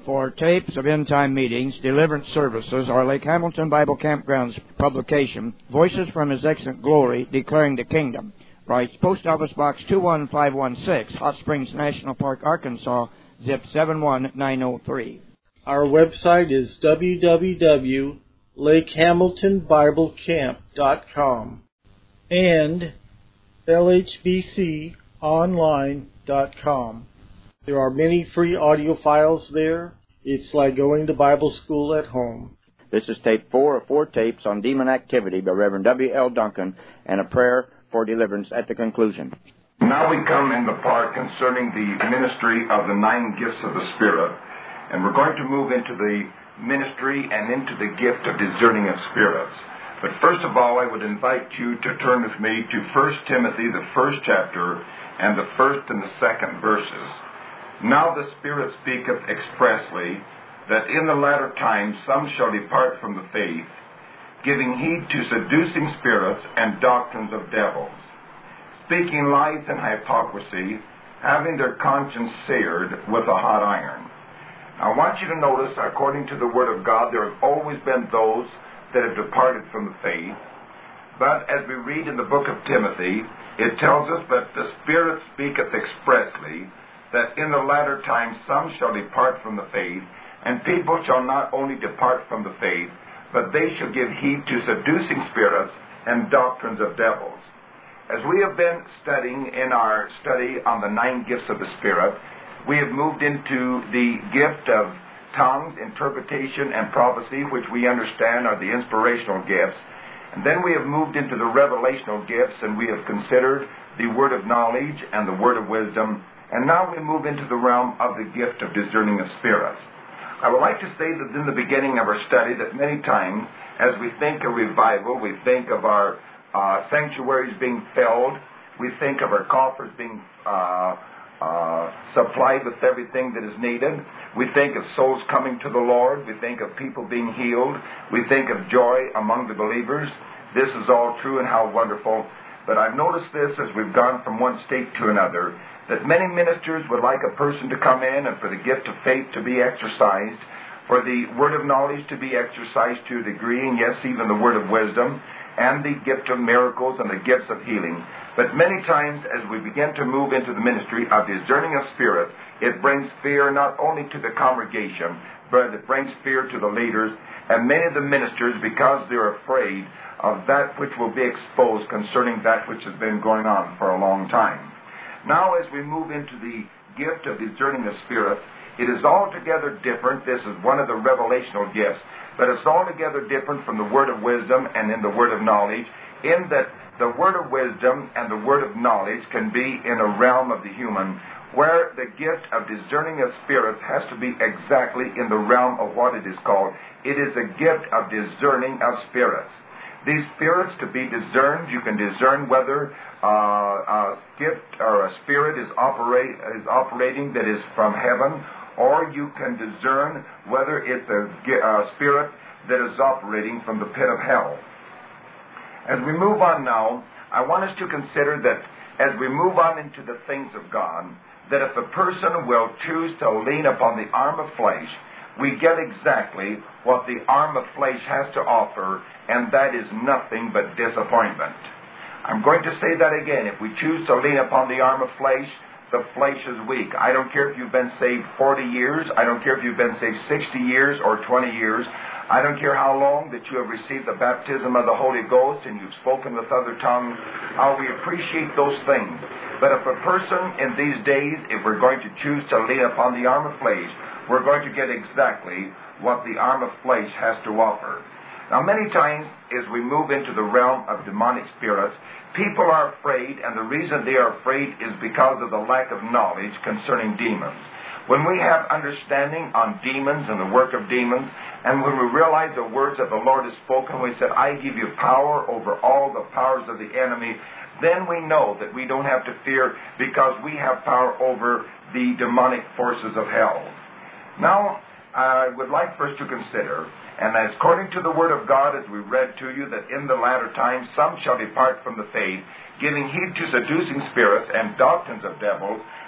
For tapes of end-time meetings, deliverance services, or Lake Hamilton Bible Campground's publication, Voices from His Excellent Glory, Declaring the Kingdom, writes Post Office Box 21516, Hot Springs National Park, Arkansas, zip 71903. Our website is www.lakehamiltonbiblecamp.com and lhbconline.com. There are many free audio files there. It's like going to Bible school at home. This is tape 4 of 4 tapes on demon activity by Reverend W.L. Duncan and a prayer for deliverance at the conclusion. Now we come in the part concerning the ministry of the 9 gifts of the Spirit, and we're going to move into the ministry and into the gift of discerning of spirits. But first of all, I would invite you to turn with me to 1 Timothy, the 1st chapter, and the 1st and the 2nd verses. Now the Spirit speaketh expressly, that in the latter times some shall depart from the faith, giving heed to seducing spirits and doctrines of devils, speaking lies and hypocrisy, having their conscience seared with a hot iron. Now, I want you to notice, according to the Word of God, there have always been those that have departed from the faith. But as we read in the book of Timothy, it tells us that the Spirit speaketh expressly, that in the latter times some shall depart from the faith, and people shall not only depart from the faith, but they shall give heed to seducing spirits and doctrines of devils. As we have been studying in our study on the 9 gifts of the Spirit, we have moved into the gift of tongues, interpretation, and prophecy, which we understand are the inspirational gifts. And then we have moved into the revelational gifts, and we have considered the word of knowledge and the word of wisdom. And now we move into the realm of the gift of discerning of spirits. I would like to say that in the beginning of our study that many times, as we think of revival, we think of our sanctuaries being filled, we think of our coffers being supplied with everything that is needed. We think of souls coming to the Lord. We think of people being healed. We think of joy among the believers. This is all true and how wonderful. But I've noticed this as we've gone from one state to another, that many ministers would like a person to come in and for the gift of faith to be exercised, for the word of knowledge to be exercised to a degree, and yes, even the word of wisdom, and the gift of miracles and the gifts of healing. But many times as we begin to move into the ministry of discerning of spirit, it brings fear not only to the congregation, but it brings fear to the leaders, and many of the ministers, because they're afraid of that which will be exposed concerning that which has been going on for a long time. Now as we move into the gift of discerning of spirits, it is altogether different. This is one of the revelational gifts, but it's altogether different from the word of wisdom and in the word of knowledge, in that the word of wisdom and the word of knowledge can be in a realm of the human, where the gift of discerning of spirits has to be exactly in the realm of what it is called. It is a gift of discerning of spirits. These spirits to be discerned, you can discern whether a gift or a spirit is operating that is from heaven, or you can discern whether it's a spirit that is operating from the pit of hell. As we move on now, I want us to consider that as we move on into the things of God, that if a person will choose to lean upon the arm of flesh, we get exactly what the arm of flesh has to offer, and that is nothing but disappointment. I'm going to say that again. If we choose to lean upon the arm of flesh, the flesh is weak. I don't care if you've been saved 40 years. I don't care if you've been saved 60 years or 20 years. I don't care how long that you have received the baptism of the Holy Ghost and you've spoken with other tongues, how we appreciate those things. But if a person in these days, if we're going to choose to lean upon the arm of flesh, we're going to get exactly what the arm of flesh has to offer. Now, many times, as we move into the realm of demonic spirits, people are afraid, and the reason they are afraid is because of the lack of knowledge concerning demons. When we have understanding on demons and the work of demons, and when we realize the words that the Lord has spoken, we said, I give you power over all the powers of the enemy, then we know that we don't have to fear because we have power over the demonic forces of hell. Now, I would like first to consider, and as according to the Word of God, as we read to you, that in the latter times some shall depart from the faith, giving heed to seducing spirits and doctrines of devils,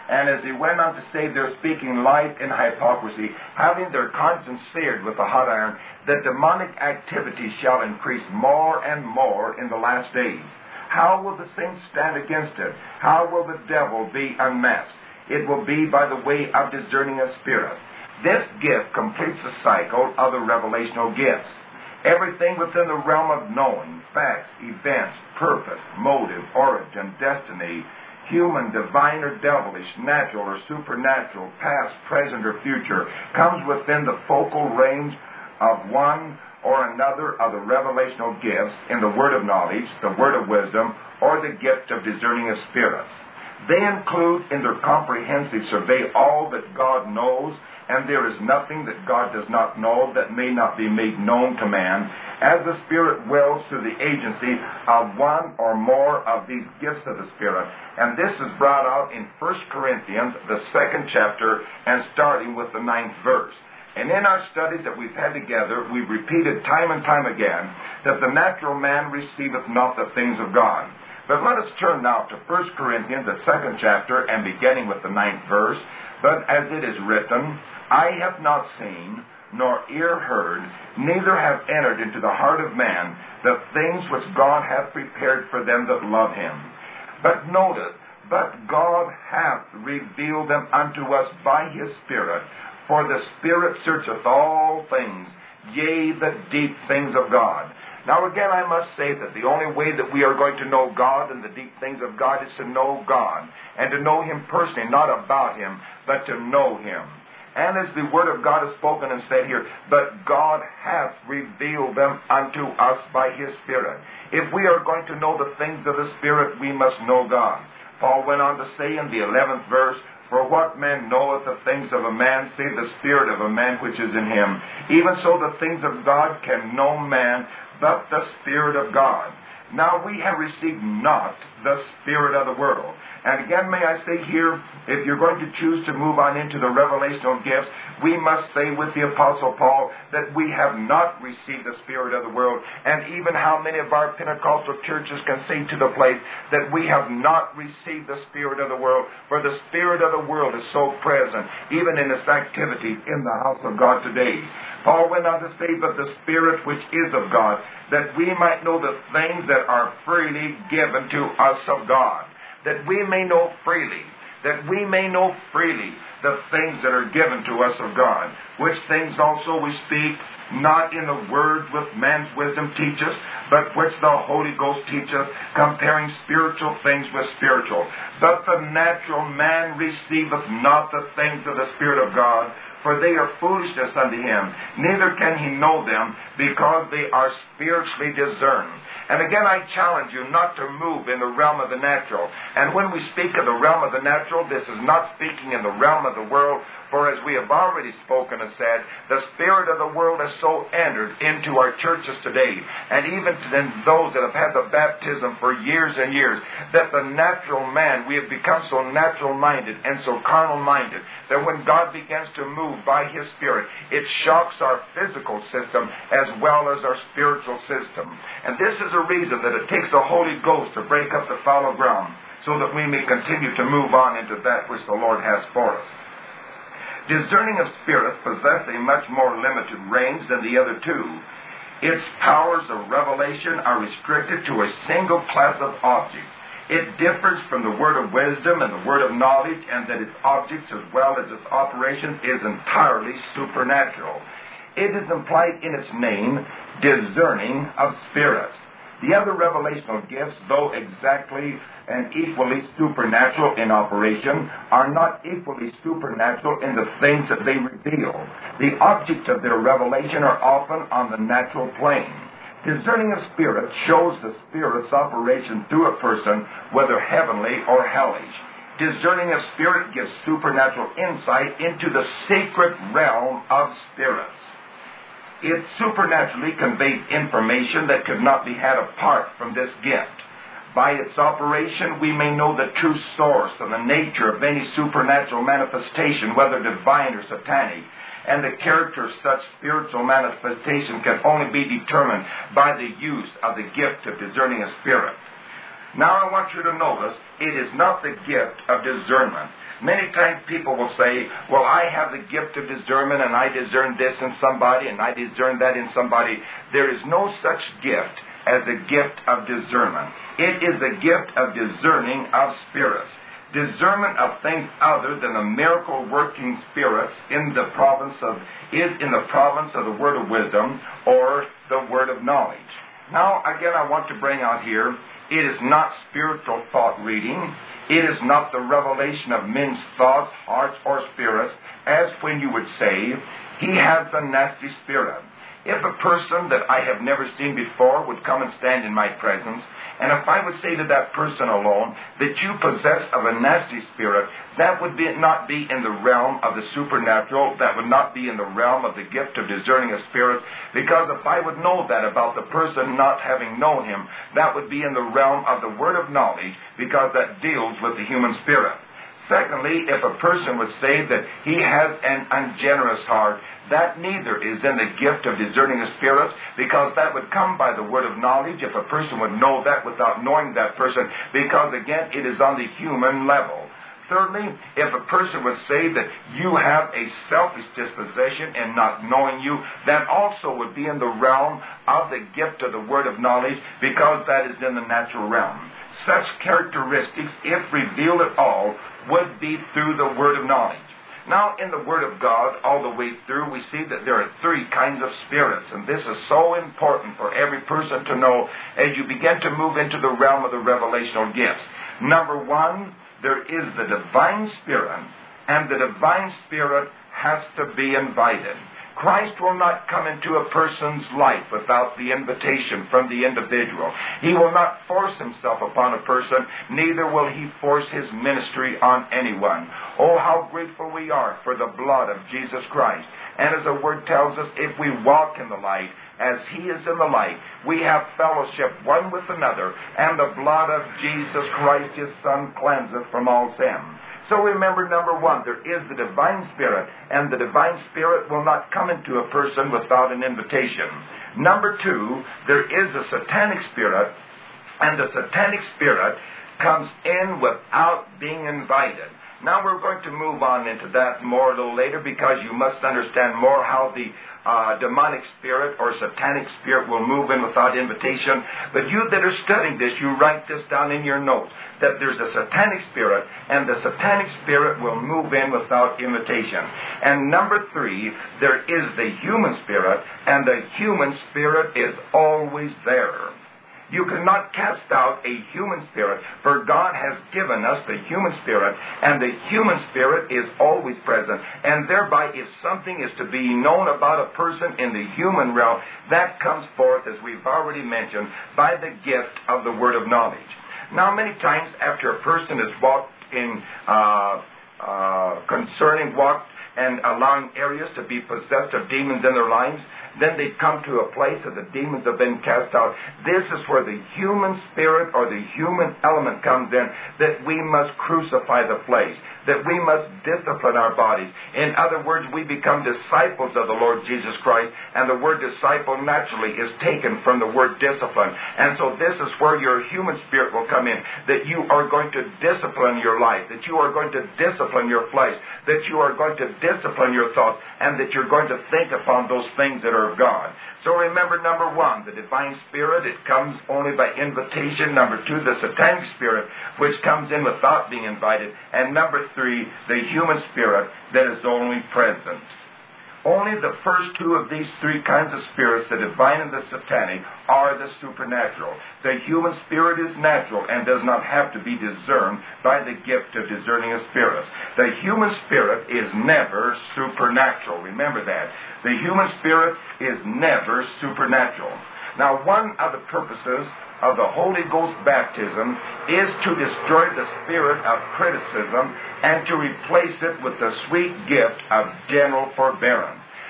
And as he went on to say, they're speaking lies in hypocrisy, having their conscience seared with a hot iron, that demonic activity shall increase more and more in the last days. How will the saints stand against it? How will the devil be unmasked? It will be by the way of discerning of spirit. This gift completes the cycle of the revelational gifts. Everything within the realm of knowing, facts, events, purpose, motive, origin, destiny, human, divine or devilish, natural or supernatural, past, present or future, comes within the focal range of one or another of the revelational gifts in the word of knowledge, the word of wisdom, or the gift of discerning of spirits. They include in their comprehensive survey all that God knows, and there is nothing that God does not know that may not be made known to man, as the Spirit wills through the agency of one or more of these gifts of the Spirit. And this is brought out in 1 Corinthians, the 2nd chapter, and starting with the 9th verse. And in our studies that we've had together, we've repeated time and time again that the natural man receiveth not the things of God. But let us turn now to 1 Corinthians, the 2nd chapter, and beginning with the 9th verse. But as it is written, I have not seen, nor ear heard, neither have entered into the heart of man the things which God hath prepared for them that love him. But notice, but God hath revealed them unto us by his Spirit. For the Spirit searcheth all things, yea, the deep things of God. Now again, I must say that the only way that we are going to know God and the deep things of God is to know God, and to know him personally, not about him, but to know him. And as the Word of God is spoken and said here, but God hath revealed them unto us by his Spirit. If we are going to know the things of the Spirit, we must know God. Paul went on to say in the 11th verse, for what man knoweth the things of a man, save the spirit of a man which is in him? Even so the things of God can no man, but the Spirit of God. Now we have received not the spirit of the world. And again, may I say here, if you're going to choose to move on into the revelational gifts, we must say with the Apostle Paul that we have not received the spirit of the world. And even how many of our Pentecostal churches can say to the place that we have not received the spirit of the world, for the spirit of the world is so present, even in its activity in the house of God today. Paul went on to say, but the Spirit which is of God, that we might know the things that are freely given to us of God. That we may know freely, the things that are given to us of God, which things also we speak, not in the words with man's wisdom teach us, but which the Holy Ghost teach us, comparing spiritual things with spiritual. But the natural man receiveth not the things of the Spirit of God, for they are foolishness unto him, neither can he know them, because they are spiritually discerned. And again, I challenge you not to move in the realm of the natural. And when we speak of the realm of the natural, this is not speaking in the realm of the world, for as we have already spoken and said, the spirit of the world has so entered into our churches today, and even in those that have had the baptism for years and years, that the natural man, we have become so natural-minded and so carnal-minded, that when God begins to move by his Spirit, it shocks our physical system as well as our spiritual system. And this is a reason that it takes the Holy Ghost to break up the fallow ground, so that we may continue to move on into that which the Lord has for us. Discerning of spirits possess a much more limited range than the other two. Its powers of revelation are restricted to a single class of objects. It differs from the word of wisdom and the word of knowledge, and that its objects as well as its operation is entirely supernatural. It is implied in its name, discerning of spirits. The other revelational gifts, though exactly and equally supernatural in operation, are not equally supernatural in the things that they reveal. The objects of their revelation are often on the natural plane. Discerning of spirit shows the Spirit's operation through a person, whether heavenly or hellish. Discerning of spirit gives supernatural insight into the secret realm of spirits. It supernaturally conveys information that could not be had apart from this gift. By its operation, we may know the true source and the nature of any supernatural manifestation, whether divine or satanic. And the character of such spiritual manifestation can only be determined by the use of the gift of discerning of spirit. Now I want you to notice, it is not the gift of discernment. Many times people will say, well, I have the gift of discernment, and I discern this in somebody, and I discern that in somebody. There is no such gift as the gift of discernment. It is the gift of discerning of spirits. Discernment of things other than the miracle-working spirits is in the province of the word of wisdom or the word of knowledge. Now, again, I want to bring out here, it is not spiritual thought reading. It is not the revelation of men's thoughts, hearts, or spirits, as when you would say, he has a nasty spirit. If a person that I have never seen before would come and stand in my presence, and if I would say to that person alone that you possess of a nasty spirit, that would not be in the realm of the supernatural, that would not be in the realm of the gift of discerning of spirits, because if I would know that about the person not having known him, that would be in the realm of the word of knowledge, because that deals with the human spirit. Secondly, if a person would say that he has an ungenerous heart, that neither is in the gift of discerning of spirits, because that would come by the word of knowledge if a person would know that without knowing that person, because again, it is on the human level. Thirdly, if a person would say that you have a selfish disposition in not knowing you, that also would be in the realm of the gift of the word of knowledge, because that is in the natural realm. Such characteristics, if revealed at all, would be through the word of knowledge. Now, in the Word of God, all the way through, we see that there are three kinds of spirits, and this is so important for every person to know as you begin to move into the realm of the revelational gifts. Number one, there is the divine spirit, and the divine spirit has to be invited. Christ will not come into a person's life without the invitation from the individual. He will not force himself upon a person, neither will he force his ministry on anyone. Oh, how grateful we are for the blood of Jesus Christ. And as the Word tells us, if we walk in the light, as He is in the light, we have fellowship one with another, and the blood of Jesus Christ, His Son, cleanseth from all sin. So remember, number one, there is the divine spirit, and the divine spirit will not come into a person without an invitation. Number two, there is a satanic spirit, and the satanic spirit comes in without being invited. Now we're going to move on into that more a little later, because you must understand more how the demonic spirit or satanic spirit will move in without invitation. But you that are studying this, you write this down in your notes, that there's a satanic spirit, and the satanic spirit will move in without invitation. And number three, there is the human spirit, and the human spirit is always there. You cannot cast out a human spirit, for God has given us the human spirit, and the human spirit is always present. And thereby, if something is to be known about a person in the human realm, that comes forth, as we've already mentioned, by the gift of the word of knowledge. Now, many times after a person has walked in and allowing areas to be possessed of demons in their lives, then they come to a place that the demons have been cast out. This is where the human spirit or the human element comes in, that we must crucify the flesh, that we must discipline our bodies. In other words, we become disciples of the Lord Jesus Christ, and the word disciple naturally is taken from the word discipline. And so this is where your human spirit will come in, that you are going to discipline your life, that you are going to discipline your flesh, that you are going to discipline your thoughts, and that you're going to think upon those things that are of God. So remember, number one, the divine spirit, it comes only by invitation. Number two, the satanic spirit, which comes in without being invited. And number three, the human spirit that is only present. Only the first two of these three kinds of spirits, the divine and the satanic, are the supernatural. The human spirit is natural and does not have to be discerned by the gift of discerning of spirits. The human spirit is never supernatural. Remember that. The human spirit is never supernatural. Now, one of the purposes of the Holy Ghost baptism is to destroy the spirit of criticism and to replace it with the sweet gift of general forbearance.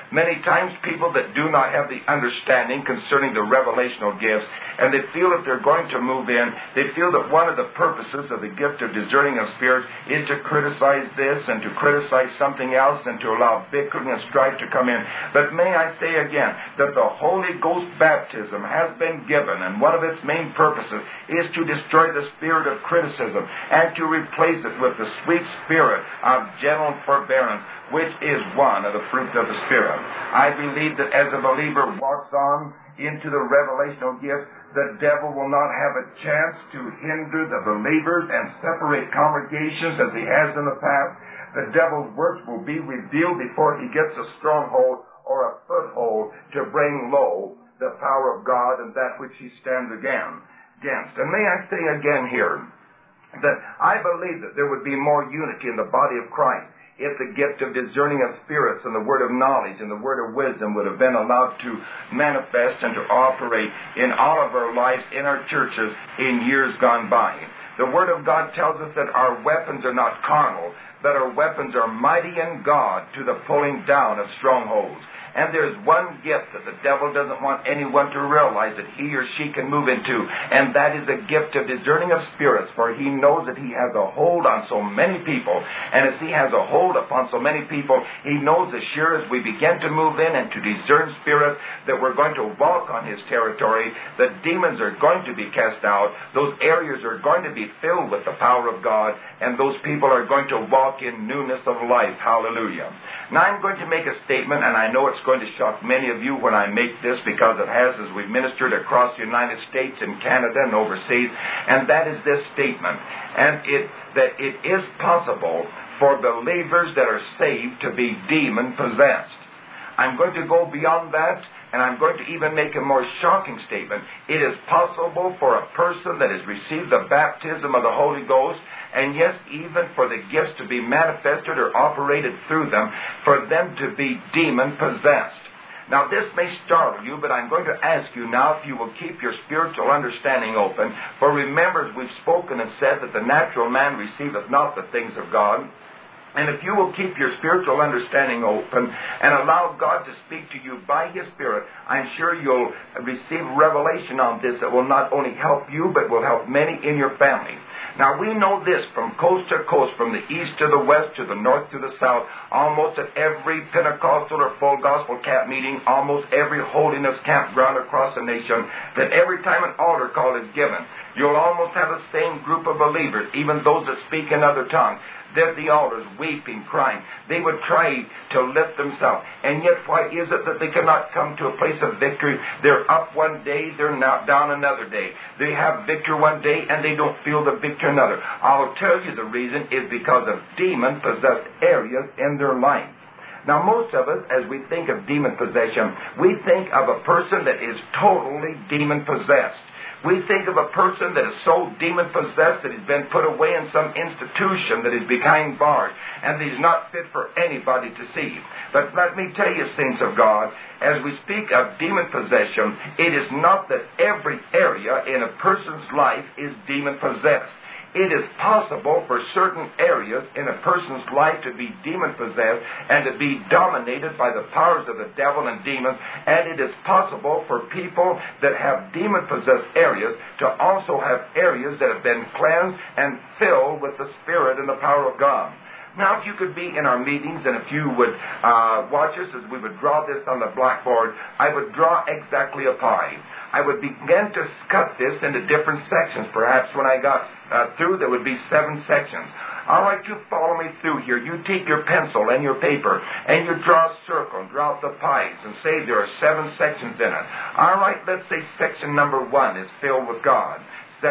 Many times people that do not have the understanding concerning the revelational gifts, and they feel that they're going to move in, they feel that one of the purposes of the gift of discerning of spirits is to criticize this and to criticize something else and to allow bickering and strife to come in. But may I say again that the Holy Ghost baptism has been given, and one of its main purposes is to destroy the spirit of criticism and to replace it with the sweet spirit of gentle forbearance, which is one of the fruits of the Spirit. I believe that as a believer walks on into the revelational gift, the devil will not have a chance to hinder the believers and separate congregations as he has in the past. The devil's works will be revealed before he gets a stronghold or a foothold to bring low the power of God and that which he stands against. And may I say again here that I believe that there would be more unity in the body of Christ if the gift of discerning of spirits and the word of knowledge and the word of wisdom would have been allowed to manifest and to operate in all of our lives, in our churches, in years gone by. The Word of God tells us that our weapons are not carnal, but our weapons are mighty in God to the pulling down of strongholds. And there's one gift that the devil doesn't want anyone to realize that he or she can move into, and that is the gift of discerning of spirits, for he knows that he has a hold on so many people. And as he has a hold upon so many people, he knows as sure as we begin to move in and to discern spirits that we're going to walk on his territory, the demons are going to be cast out, those areas are going to be filled with the power of God, and those people are going to walk in newness of life. Hallelujah. Now I'm going to make a statement, and I know it's going to shock many of you when I make this, because it has as we've ministered across the United States and Canada and overseas, and that is this statement, and that it is possible for believers that are saved to be demon-possessed. I'm going to go beyond that, and I'm going to even make a more shocking statement. It is possible for a person that has received the baptism of the Holy Ghost, and yes, even for the gifts to be manifested or operated through them, for them to be demon-possessed. Now, this may startle you, but I'm going to ask you now if you will keep your spiritual understanding open. For remember, as we've spoken and said, that the natural man receiveth not the things of God. And if you will keep your spiritual understanding open and allow God to speak to you by His Spirit, I'm sure you'll receive revelation on this that will not only help you, but will help many in your family. Now, we know this from coast to coast, from the east to the west, to the north to the south, almost at every Pentecostal or full gospel camp meeting, almost every holiness campground across the nation, that every time an altar call is given, you'll almost have the same group of believers, even those that speak in other tongues. They're at the altars, weeping, crying. They would try to lift themselves. And yet, why is it that they cannot come to a place of victory? They're up one day, they're now down another day. They have victory one day, and they don't feel the victory another. I'll tell you the reason is because of demon-possessed areas in their life. Now, most of us, as we think of demon possession, we think of a person that is totally demon-possessed. We think of a person that is so demon-possessed that he's been put away in some institution that is behind bars and that he's not fit for anybody to see. But let me tell you, saints of God, as we speak of demon possession, it is not that every area in a person's life is demon-possessed. It is possible for certain areas in a person's life to be demon-possessed and to be dominated by the powers of the devil and demons, and it is possible for people that have demon-possessed areas to also have areas that have been cleansed and filled with the Spirit and the power of God. Now, if you could be in our meetings, and if you would watch us as we would draw this on the blackboard, I would draw exactly a pie. I would begin to cut this into different sections. Perhaps when I got through, there would be 7 sections. All right, you follow me through here. You take your pencil and your paper, and you draw a circle and draw out the pies, and say there are 7 sections in it. All right, let's say section number 1 is filled with God.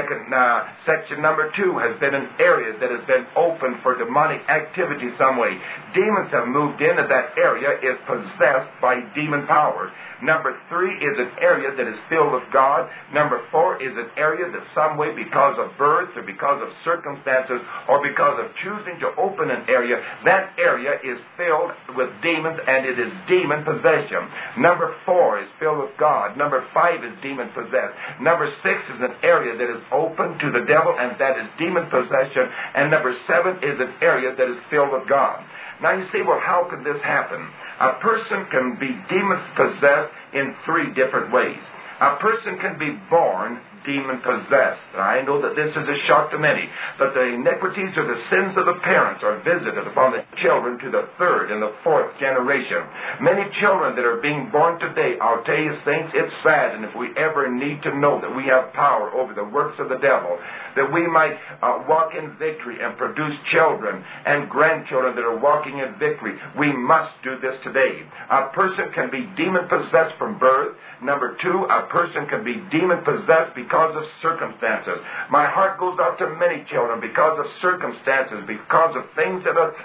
Section number 2 has been an area that has been open for demonic activity some way. Demons have moved in, and that area is possessed by demon powers. Number 3 is an area that is filled with God. Number 4 is an area that some way, because of birth or because of circumstances or because of choosing to open an area, that area is filled with demons and it is demon possession. Number 4 is filled with God. Number 5 is demon possessed. Number 6 is an area that is open to the devil, and that is demon possession. And number 7 is an area that is filled with God. Now you say, well, how can this happen? A person can be demon-possessed in 3 different ways. A person can be born demon-possessed. I know that this is a shock to many, but the iniquities or the sins of the parents are visited upon the children to the 3rd and the 4th generation. Many children that are being born today, I'll tell you, saints, it's sad, and if we ever need to know that we have power over the works of the devil, that we might walk in victory and produce children and grandchildren that are walking in victory, we must do this today. A person can be demon-possessed from birth. Number 2, a person can be demon-possessed because of circumstances. My heart goes out to many children because of circumstances, because of things that have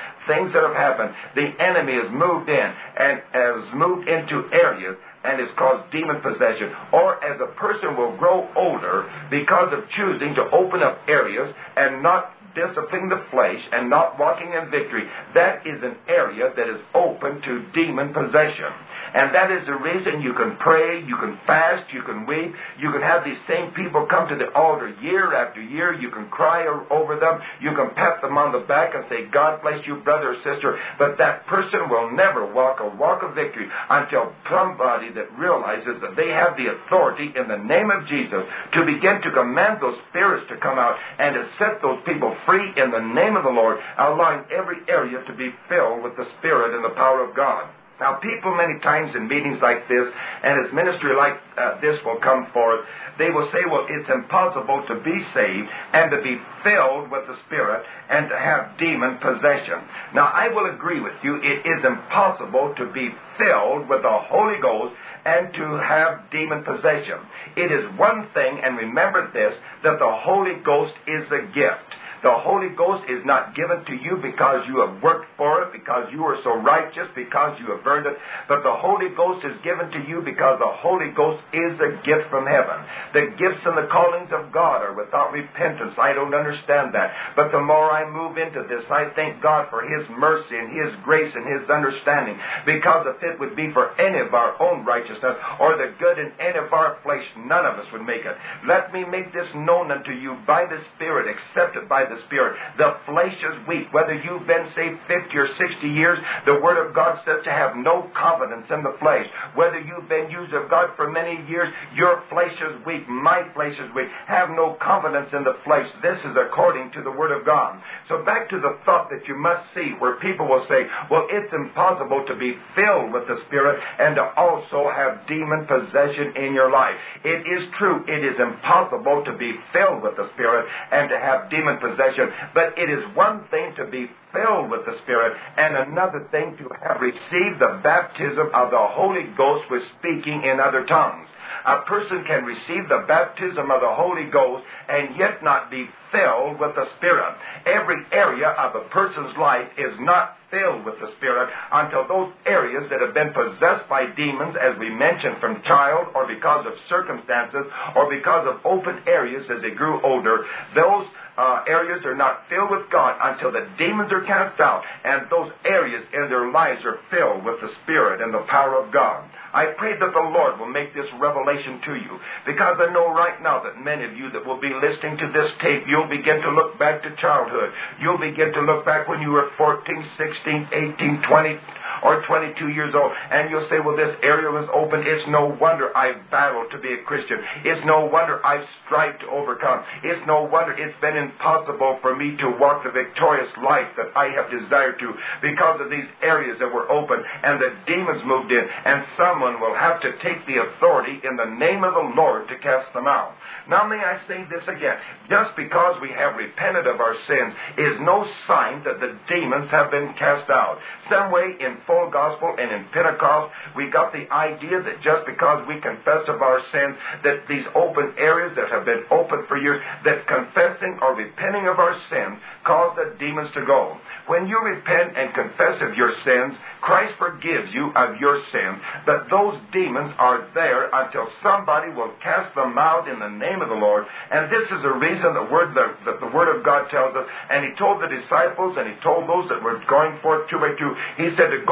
happened. The enemy has moved in and has moved into areas and has caused demon possession. Or as a person will grow older because of choosing to open up areas and not disciplining the flesh and not walking in victory, that is an area that is open to demon possession. And that is the reason you can pray, you can fast, you can weep, you can have these same people come to the altar year after year, you can cry over them, you can pat them on the back and say, God bless you, brother or sister, but that person will never walk a walk of victory until somebody that realizes that they have the authority in the name of Jesus to begin to command those spirits to come out and to set those people free in the name of the Lord, allowing every area to be filled with the Spirit and the power of God. Now, people many times in meetings like this, and as ministry like this will come forth, they will say, well, it's impossible to be saved and to be filled with the Spirit and to have demon possession. Now, I will agree with you, it is impossible to be filled with the Holy Ghost and to have demon possession. It is one thing, and remember this, that the Holy Ghost is a gift. The Holy Ghost is not given to you because you have worked for it, because you are so righteous, because you have earned it. But the Holy Ghost is given to you because the Holy Ghost is a gift from heaven. The gifts and the callings of God are without repentance. I don't understand that. But the more I move into this, I thank God for His mercy and His grace and His understanding. Because if it would be for any of our own righteousness or the good in any of our flesh, none of us would make it. Let me make this known unto you by the Spirit, accepted by the Spirit. The flesh is weak. Whether you've been saved 50 or 60 years, the Word of God says to have no confidence in the flesh. Whether you've been used of God for many years, your flesh is weak. My flesh is weak. Have no confidence in the flesh. This is according to the Word of God. So back to the thought that you must see, where people will say, well, it's impossible to be filled with the Spirit and to also have demon possession in your life. It is true. It is impossible to be filled with the Spirit and to have demon possession. But it is one thing to be filled with the Spirit and another thing to have received the baptism of the Holy Ghost with speaking in other tongues. A person can receive the baptism of the Holy Ghost and yet not be filled with the Spirit. Every area of a person's life is not filled with the Spirit until those areas that have been possessed by demons, as we mentioned, from child or because of circumstances or because of open areas as they grew older, those areas are not filled with God until the demons are cast out and those areas in their lives are filled with the Spirit and the power of God. I pray that the Lord will make this revelation to you, because I know right now that many of you that will be listening to this tape, you'll begin to look back to childhood. You'll begin to look back when you were 14, 16, 18, 20, or 22 years old, and you'll say, well, this area was open. It's no wonder I've battled to be a Christian. It's no wonder I've strived to overcome. It's no wonder it's been impossible for me to walk the victorious life that I have desired to because of these areas that were open and the demons moved in, and someone will have to take the authority in the name of the Lord to cast them out. Now may I say this again. Just because we have repented of our sins is no sign that the demons have been cast out. Some way in full gospel and in Pentecost, we got the idea that just because we confess of our sins, that these open areas that have been open for years, that confessing or repenting of our sins cause the demons to go. When you repent and confess of your sins, Christ forgives you of your sins, but those demons are there until somebody will cast them out in the name of the Lord. And this is the reason that the Word of God tells us, and He told the disciples and He told those that were going forth 2 by 2, He said to go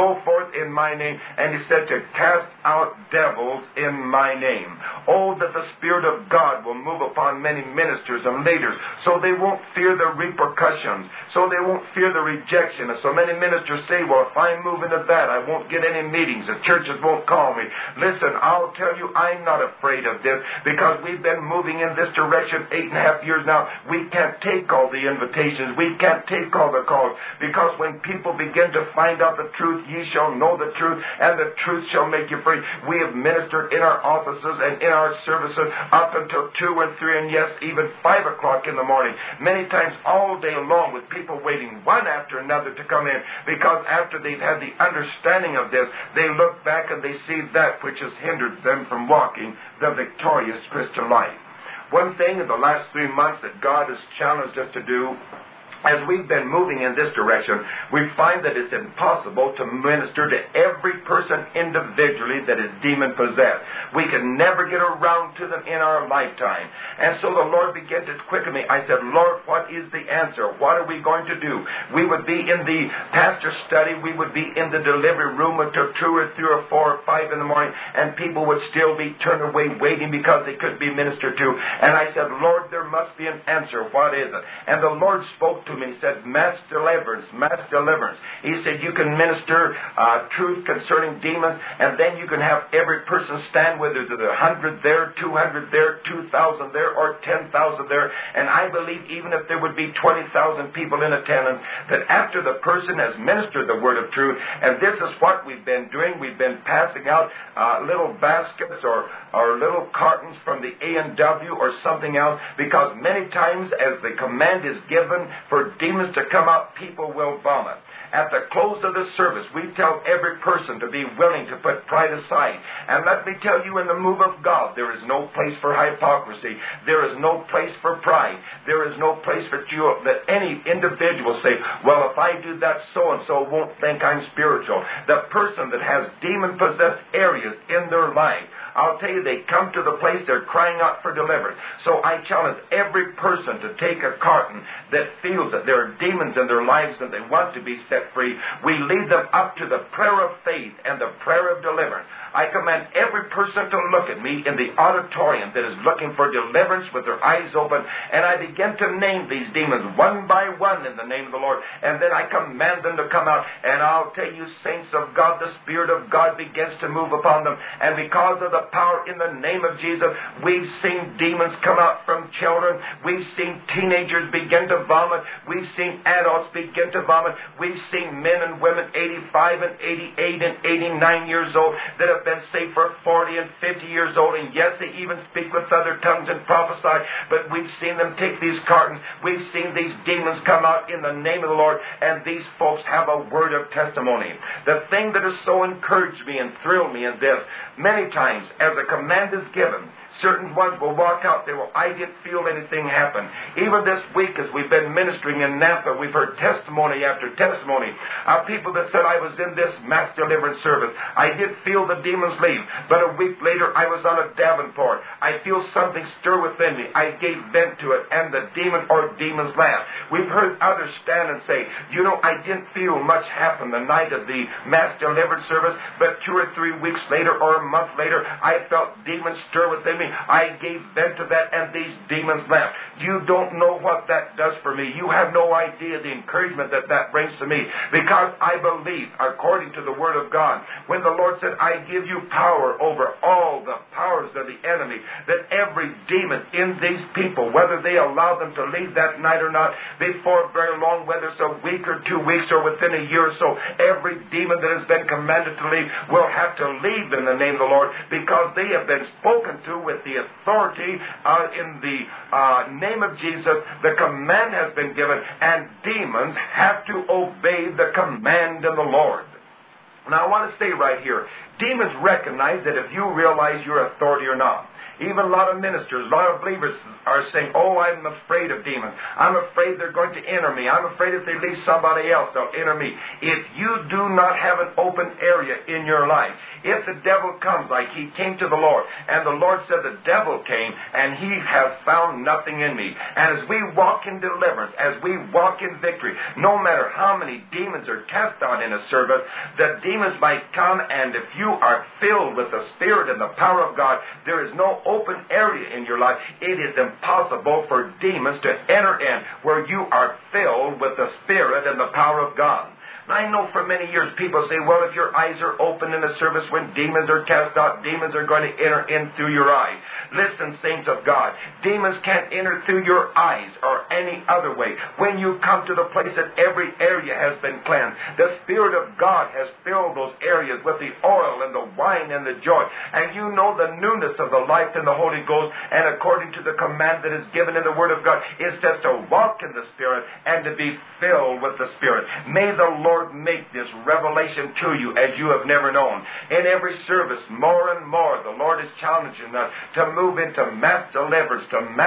go forth in my name. And he said to cast out devils in my name. Oh, that the Spirit of God will move upon many ministers and leaders so they won't fear the repercussions, so they won't fear the rejection. And so many ministers say, well, if I move into that, I won't get any meetings. The churches won't call me. Listen, I'll tell you, I'm not afraid of this because we've been moving in this direction 8.5 years now. We can't take all the invitations. We can't take all the calls because when people begin to find out the truth, ye shall know the truth, and the truth shall make you free. We have ministered in our offices and in our services up until 2 and 3 and yes, even 5 o'clock in the morning. Many times all day long with people waiting one after another to come in because after they've had the understanding of this, they look back and they see that which has hindered them from walking the victorious Christian life. One thing in the last 3 months that God has challenged us to do, as we've been moving in this direction, we find that it's impossible to minister to every person individually that is demon-possessed. We can never get around to them in our lifetime. And so the Lord began to quicken me. I said, Lord, what is the answer? What are we going to do? We would be in the pastor's study. We would be in the delivery room until 2 or 3 or 4 or 5 in the morning, and people would still be turned away waiting because they couldn't be ministered to. And I said, Lord, there must be an answer. What is it? And the Lord spoke to me. He said, mass deliverance, mass deliverance. He said, you can minister truth concerning demons, and then you can have every person stand, whether they're 100 there, 200 there, 2,000 there, or 10,000 there. And I believe even if there would be 20,000 people in attendance, that after the person has ministered the word of truth, and this is what we've been doing, we've been passing out little baskets or little cartons from the A&W or something else, because many times as the command is given for demons to come out, people will vomit. At the close of the service, we tell every person to be willing to put pride aside. And let me tell you, in the move of God, there is no place for hypocrisy. There is no place for pride. There is no place for that any individual say, well, if I do that, so-and-so won't think I'm spiritual. The person that has demon-possessed areas in their life, I'll tell you, they come to the place they're crying out for deliverance. So I challenge every person to take a carton that feels that there are demons in their lives and they want to be set free. We lead them up to the prayer of faith and the prayer of deliverance. I command every person to look at me in the auditorium that is looking for deliverance with their eyes open, and I begin to name these demons one by one in the name of the Lord, and then I command them to come out. And I'll tell you, saints of God, the Spirit of God begins to move upon them, and because of the power in the name of Jesus, we've seen demons come out from children. We've seen teenagers begin to vomit. We've seen adults begin to vomit. We've seen men and women 85 and 88 and 89 years old that have been saved for 40 and 50 years old, and yes, they even speak with other tongues and prophesy, but we've seen them take these cartons. We've seen these demons come out in the name of the Lord, and these folks have a word of testimony. The thing that has so encouraged me and thrilled me in this, many times as a command is given, certain ones will walk out, they will, I didn't feel anything happen. Even this week as we've been ministering in Napa, we've heard testimony after testimony of people that said, I was in this mass deliverance service. I did feel the demons leave, but a week later I was on a Davenport. I feel something stir within me. I gave vent to it, and the demon or demons laughed. We've heard others stand and say, you know, I didn't feel much happen the night of the mass deliverance service, but 2 or 3 weeks later or a month later, I felt demons stir within me. I gave vent to that, and these demons left. You don't know what that does for me. You have no idea the encouragement that that brings to me, because I believe, according to the Word of God, when the Lord said, I give you power over all the powers of the enemy, that every demon in these people, whether they allow them to leave that night or not, before very long, whether it's a week or 2 weeks or within a year or so, every demon that has been commanded to leave will have to leave in the name of the Lord, because they have been spoken to with the authority in the name of Jesus. The command has been given, and demons have to obey the command of the Lord. Now I want to say right here, demons recognize that if you realize your authority or not. Even a lot of ministers, a lot of believers are saying, oh, I'm afraid of demons. I'm afraid they're going to enter me. I'm afraid if they leave somebody else, they'll enter me. If you do not have an open area in your life, if the devil comes like he came to the Lord, and the Lord said the devil came, and he has found nothing in me. And as we walk in deliverance, as we walk in victory, no matter how many demons are cast out in a service, the demons might come, and if you are filled with the Spirit and the power of God, there is no open area in your life. It is impossible for demons to enter in where you are filled with the Spirit and the power of God. I know for many years people say, well, if your eyes are open in a service when demons are cast out, demons are going to enter in through your eye. Listen, saints of God, demons can't enter through your eyes or any other way. When you come to the place that every area has been cleansed, the Spirit of God has filled those areas with the oil and the wine and the joy. And you know the newness of the life in the Holy Ghost, and according to the command that is given in the Word of God, is just to walk in the Spirit and to be filled with the Spirit. May the Lord make this revelation to you as you have never known. In every service, more and more, the Lord is challenging us to move into mass deliverance,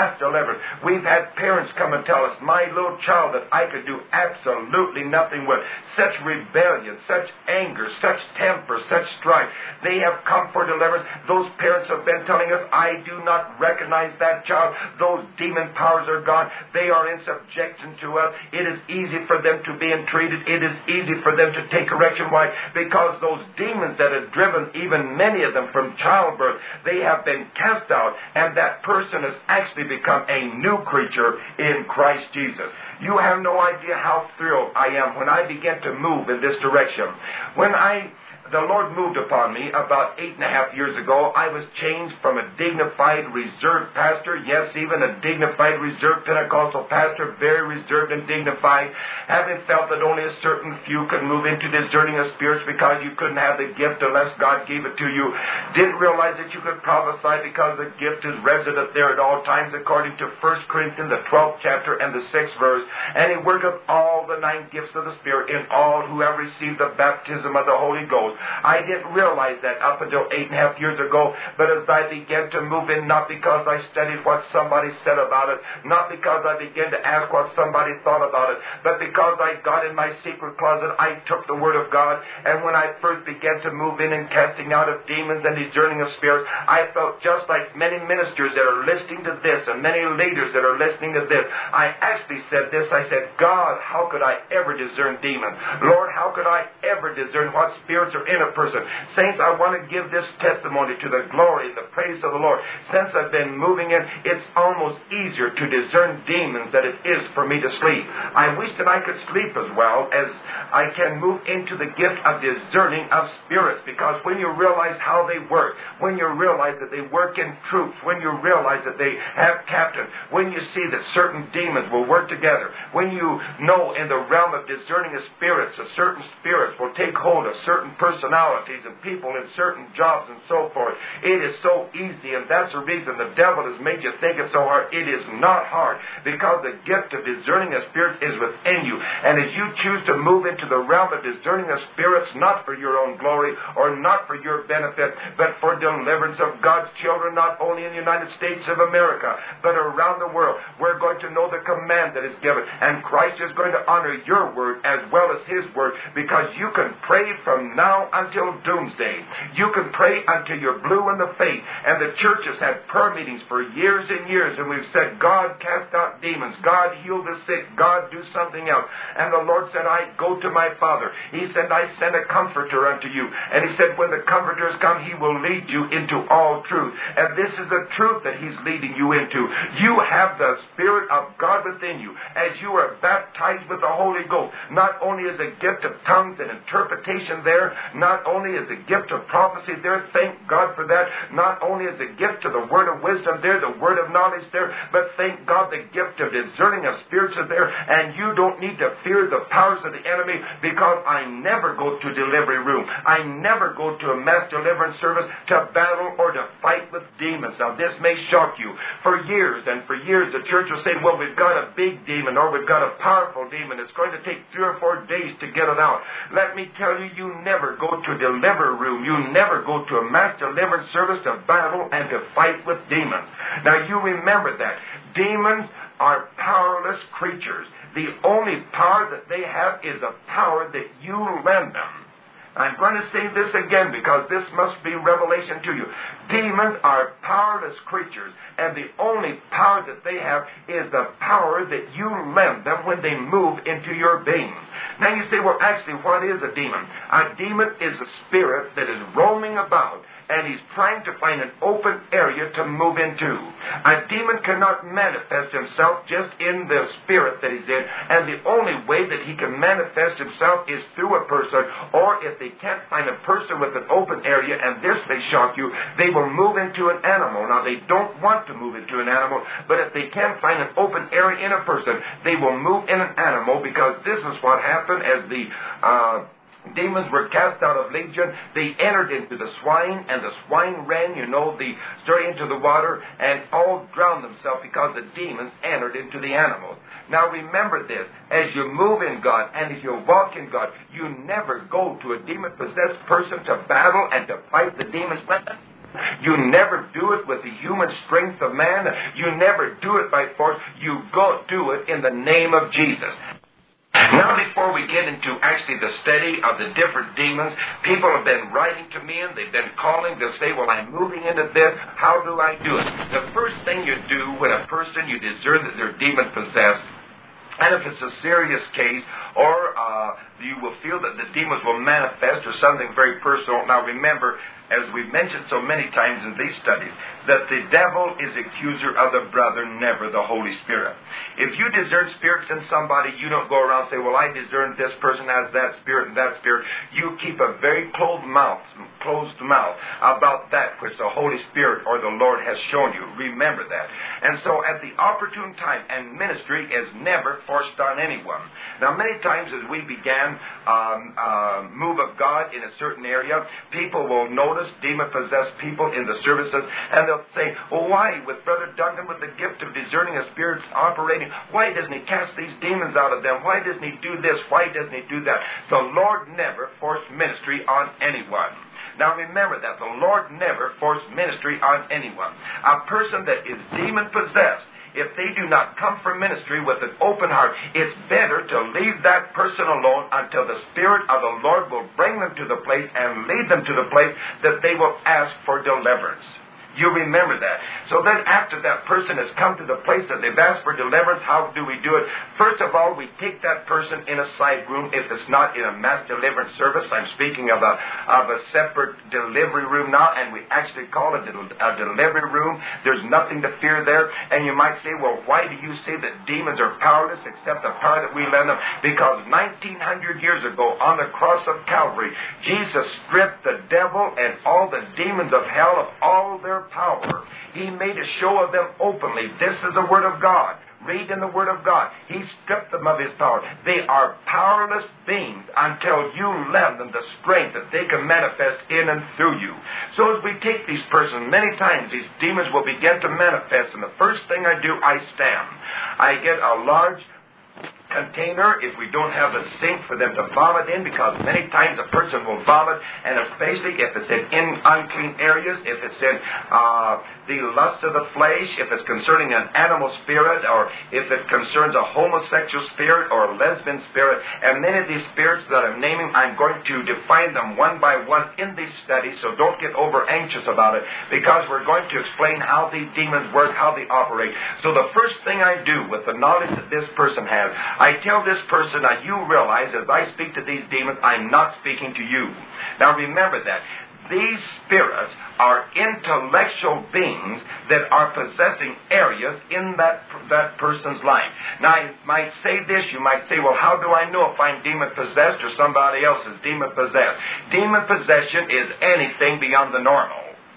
We've had parents come and tell us, my little child that I could do absolutely nothing with. Such rebellion, such anger, such temper, such strife. They have come for deliverance. Those parents have been telling us, I do not recognize that child. Those demon powers are gone. They are in subjection to us. It is easy for them to be entreated. It is easy for them to take correction. Why? Because those demons that have driven even many of them from childbirth, they have been cast out, and that person has actually become a new creature in Christ Jesus. You have no idea how thrilled I am when I begin to move in this direction. When the Lord moved upon me about 8.5 years ago, I was changed from a dignified, reserved pastor, yes, even a dignified, reserved Pentecostal pastor, very reserved and dignified, having felt that only a certain few could move into discerning of spirits because you couldn't have the gift unless God gave it to you. Didn't realize that you could prophesy because the gift is resident there at all times, according to 1 Corinthians, the 12th chapter and the 6th verse. And He worketh all the 9 gifts of the Spirit in all who have received the baptism of the Holy Ghost. I didn't realize that up until 8.5 years ago, but as I began to move in, not because I studied what somebody said about it, not because I began to ask what somebody thought about it, but because I got in my secret closet, I took the Word of God, and when I first began to move in and casting out of demons and discerning of spirits, I felt just like many ministers that are listening to this and many leaders that are listening to this. I actually said this, I said, God, how could I ever discern demons? Lord, how could I ever discern what spirits are in a person? Saints, I want to give this testimony to the glory and the praise of the Lord. Since I've been moving in, it's almost easier to discern demons than it is for me to sleep. I wish that I could sleep as well as I can move into the gift of discerning of spirits, because when you realize how they work, when you realize that they work in troops, when you realize that they have captains, when you see that certain demons will work together, when you know in the realm of discerning of spirits that certain spirits will take hold of certain personalities and people in certain jobs and so forth. It is so easy, and that's the reason the devil has made you think it's so hard. It is not hard, because the gift of discerning of spirits is within you. And as you choose to move into the realm of discerning of spirits, not for your own glory or not for your benefit, but for deliverance of God's children, not only in the United States of America, but around the world, we're going to know the command that is given. And Christ is going to honor your word as well as His word, because you can pray from now until doomsday. You can pray until you're blue in the face. And the church has had prayer meetings for years and years, and we've said, God, cast out demons. God, heal the sick. God, do something else. And the Lord said, I go to my Father. He said, I send a comforter unto you. And He said, when the comforters come, He will lead you into all truth. And this is the truth that He's leading you into. You have the Spirit of God within you. As you are baptized with the Holy Ghost, not only is a gift of tongues and interpretation there, not only is the gift of prophecy there, thank God for that, not only is the gift of the word of wisdom there, the word of knowledge there, but thank God the gift of discerning of spirits is there, and you don't need to fear the powers of the enemy, because I never go to a delivery room. I never go to a mass deliverance service to battle or to fight with demons. Now this may shock you. For years and for years the church will say, well, we've got a big demon or we've got a powerful demon. It's going to take 3 or 4 days to get it out. Let me tell you, you never go to a deliver room. You never go to a mass deliverance service to battle and to fight with demons. Now you remember that. Demons are powerless creatures. The only power that they have is a power that you lend them. I'm going to say this again because this must be revelation to you. Demons are powerless creatures, and the only power that they have is the power that you lend them when they move into your being. Now you say, well, actually, what is a demon? A demon is a spirit that is roaming about, and he's trying to find an open area to move into. A demon cannot manifest himself just in the spirit that he's in, and the only way that he can manifest himself is through a person, or if they can't find a person with an open area, and this may shock you, they will move into an animal. Now, they don't want to move into an animal, but if they can't find an open area in a person, they will move in an animal, because this is what happened as the demons were cast out of Legion. They entered into the swine, and the swine ran, straight into the water, and all drowned themselves because the demons entered into the animals. Now remember this, as you move in God, and if you walk in God, you never go to a demon-possessed person to battle and to fight the demons with them. You never do it with the human strength of man. You never do it by force. You go do it in the name of Jesus. Now, before we get into actually the study of the different demons, people have been writing to me and they've been calling. They'll say, well, I'm moving into this. How do I do it? The first thing you do when a person, you discern that they're demon-possessed, and if it's a serious case, or you will feel that the demons will manifest or something very personal. Now remember, as we've mentioned so many times in these studies, that the devil is accuser of the brother, never the Holy Spirit. If you discern spirits in somebody, you don't go around and say, well, I discern this person has that spirit and that spirit. You keep a very closed mouth about that which the Holy Spirit or the Lord has shown you. Remember that. And so at the opportune time, and ministry is never forced on anyone. Now many times as we began move of God in a certain area, people will notice demon-possessed people in the services, and they'll say, well, why, with Brother Duncan, with the gift of discerning of spirits operating, why doesn't he cast these demons out of them? Why doesn't he do this? Why doesn't he do that? The Lord never forced ministry on anyone. Now remember that. The Lord never forced ministry on anyone. A person that is demon-possessed, if they do not come for ministry with an open heart, it's better to leave that person alone until the Spirit of the Lord will bring them to the place and lead them to the place that they will ask for deliverance. You remember that. So then after that person has come to the place that they've asked for deliverance, how do we do it? First of all, we take that person in a side room. If it's not in a mass deliverance service, I'm speaking of a separate delivery room now, and we actually call it a delivery room. There's nothing to fear there. And you might say, well, why do you say that demons are powerless except the power that we lend them? Because 1900 years ago on the cross of Calvary, Jesus stripped the devil and all the demons of hell of all their power. He made a show of them openly. This is the Word of God. Read in the Word of God. He stripped them of His power. They are powerless beings until you lend them the strength that they can manifest in and through you. So as we take these persons, many times these demons will begin to manifest, and the first thing I do, I stand. I get a large container, if we don't have a sink for them to vomit in, because many times a person will vomit, and especially if it's in unclean areas, if it's in the lust of the flesh, if it's concerning an animal spirit, or if it concerns a homosexual spirit or a lesbian spirit. And many of these spirits that I'm naming, I'm going to define them one by one in these studies, so don't get over anxious about it, because we're going to explain how these demons work, how they operate. So the first thing I do with the knowledge that this person has, I tell this person, now you realize as I speak to these demons, I'm not speaking to you. Now remember that. These spirits are intellectual beings that are possessing areas in that person's life. Now, I might say this, you might say, well, how do I know if I'm demon-possessed or somebody else is demon-possessed? Demon possession is anything beyond the normal.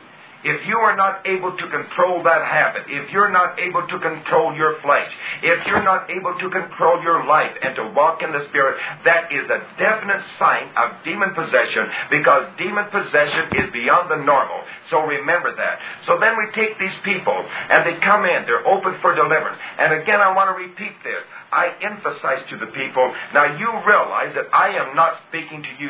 If you are not able to control that habit, if you're not able to control your flesh, if you're not able to control your life and to walk in the Spirit, that is a definite sign of demon possession, because demon possession is beyond the normal. So remember that. So then we take these people and they come in, they're open for deliverance. And again, I want to repeat this. I emphasize to the people, now you realize that I am not speaking to you.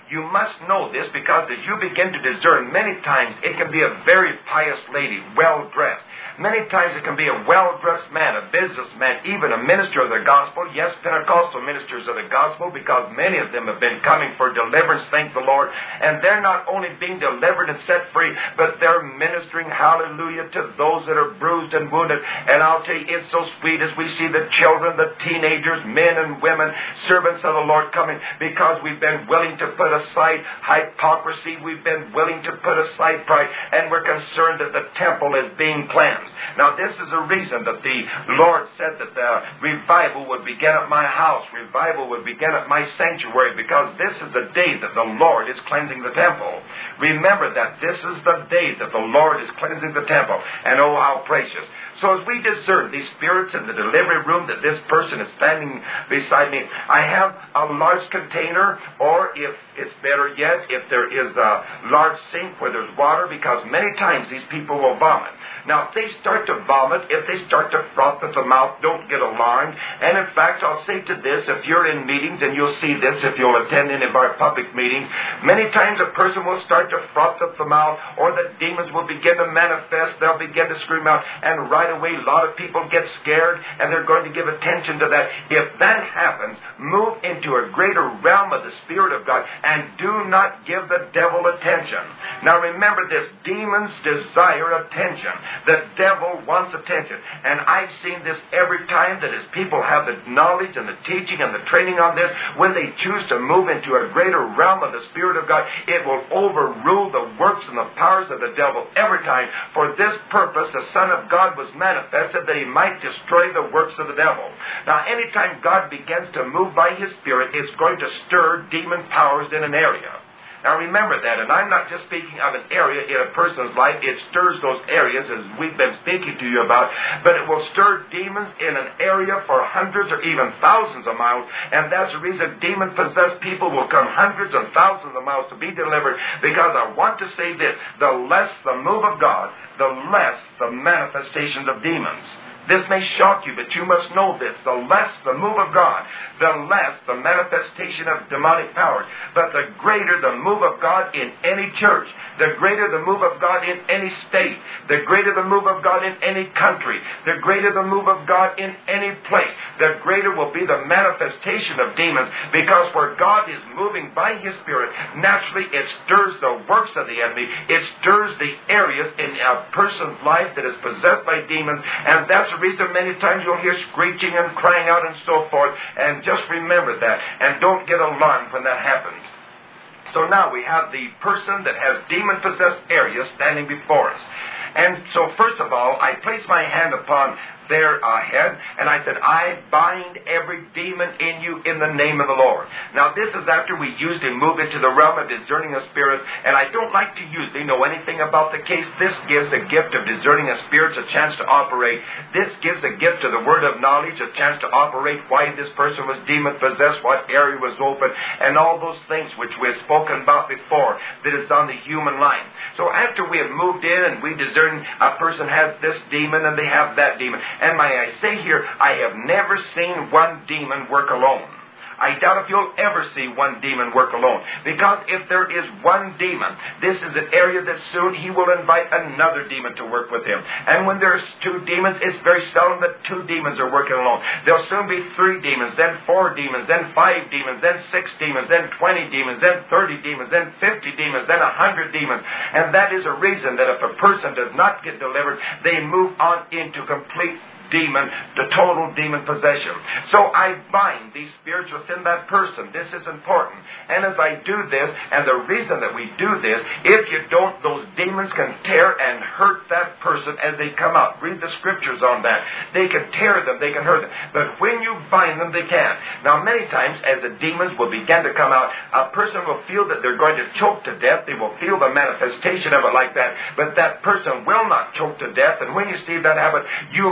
You must know this, because as you begin to discern, many times it can be a very pious lady, well-dressed. Many times it can be a well-dressed man, a businessman, even a minister of the gospel. Yes, Pentecostal ministers of the gospel, because many of them have been coming for deliverance, thank the Lord. And they're not only being delivered and set free, but they're ministering, hallelujah, to those that are bruised and wounded. And I'll tell you, it's so sweet as we see the children, the teenagers, men and women, servants of the Lord coming, because we've been willing to put aside hypocrisy. We've been willing to put aside pride, and we're concerned that the temple is being cleansed. Now, this is the reason that the Lord said that the revival would begin at my house. Revival would begin at my sanctuary, because this is the day that the Lord is cleansing the temple. Remember that this is the day that the Lord is cleansing the temple. And oh, how precious. So as we discern these spirits in the delivery room, that this person is standing beside me, I have a large container, or if it's better yet, if there is a large sink where there's water, because many times these people will vomit. Now, if they start to vomit, if they start to froth at the mouth, don't get alarmed. And in fact, I'll say to this, if you're in meetings, and you'll see this if you'll attend any of our public meetings, many times a person will start to froth at the mouth, or the demons will begin to manifest. They'll begin to scream out, and right away a lot of people get scared, and they're going to give attention to that. If that happens, move into a greater realm of the Spirit of God, and do not give the devil attention. Now remember this, demons desire attention. The devil wants attention. And I've seen this every time, that as people have the knowledge and the teaching and the training on this, when they choose to move into a greater realm of the Spirit of God, it will overrule the works and the powers of the devil every time. For this purpose, the Son of God was manifested, that He might destroy the works of the devil. Now, anytime God begins to move by His Spirit, it's going to stir demon powers in an area. Now remember that, and I'm not just speaking of an area in a person's life. It stirs those areas, as we've been speaking to you about, but it will stir demons in an area for hundreds or even thousands of miles, and that's the reason demon-possessed people will come hundreds and thousands of miles to be delivered, because I want to say this, the less the move of God, the less the manifestations of demons. This may shock you, but you must know this. The less the move of God, the less the manifestation of demonic powers. But the greater the move of God in any church, the greater the move of God in any state, the greater the move of God in any country, the greater the move of God in any place, the greater will be the manifestation of demons. Because where God is moving by His Spirit, naturally it stirs the works of the enemy. It stirs the areas in a person's life that is possessed by demons, and that's the reason many times you'll hear screeching and crying out and so forth. And just remember that, and don't get alarmed when that happens. So now we have the person that has demon-possessed areas standing before us. And so first of all, I place my hand upon their head, and I said, I bind every demon in you in the name of the Lord. Now this is after we usually move into the realm of discerning of spirits, and I don't like to usually know anything about the case. This gives the gift of discerning of spirits a chance to operate. This gives the gift of the word of knowledge a chance to operate, why this person was demon-possessed, what area was open, and all those things which we have spoken about before that is on the human line. So after we have moved in and we discern a person has this demon and they have that demon, and may I say here, I have never seen one demon work alone. I doubt if you'll ever see one demon work alone. Because if there is one demon, this is an area that soon he will invite another demon to work with him. And when there's two demons, it's very seldom that two demons are working alone. There'll soon be 3 demons, then 4 demons, then 5 demons, then 6 demons, then 20 demons, then 30 demons, then 50 demons, then 100 demons. And that is a reason that if a person does not get delivered, they move on into complete demon, the total demon possession. So I bind these spirits within that person. This is important. And as I do this, and the reason that we do this, if you don't, those demons can tear and hurt that person as they come out. Read the scriptures on that. They can tear them, they can hurt them. But when you bind them, they can't. Now many times as the demons will begin to come out, a person will feel that they're going to choke to death. They will feel the manifestation of it like that. But that person will not choke to death. And when you see that happen, you move on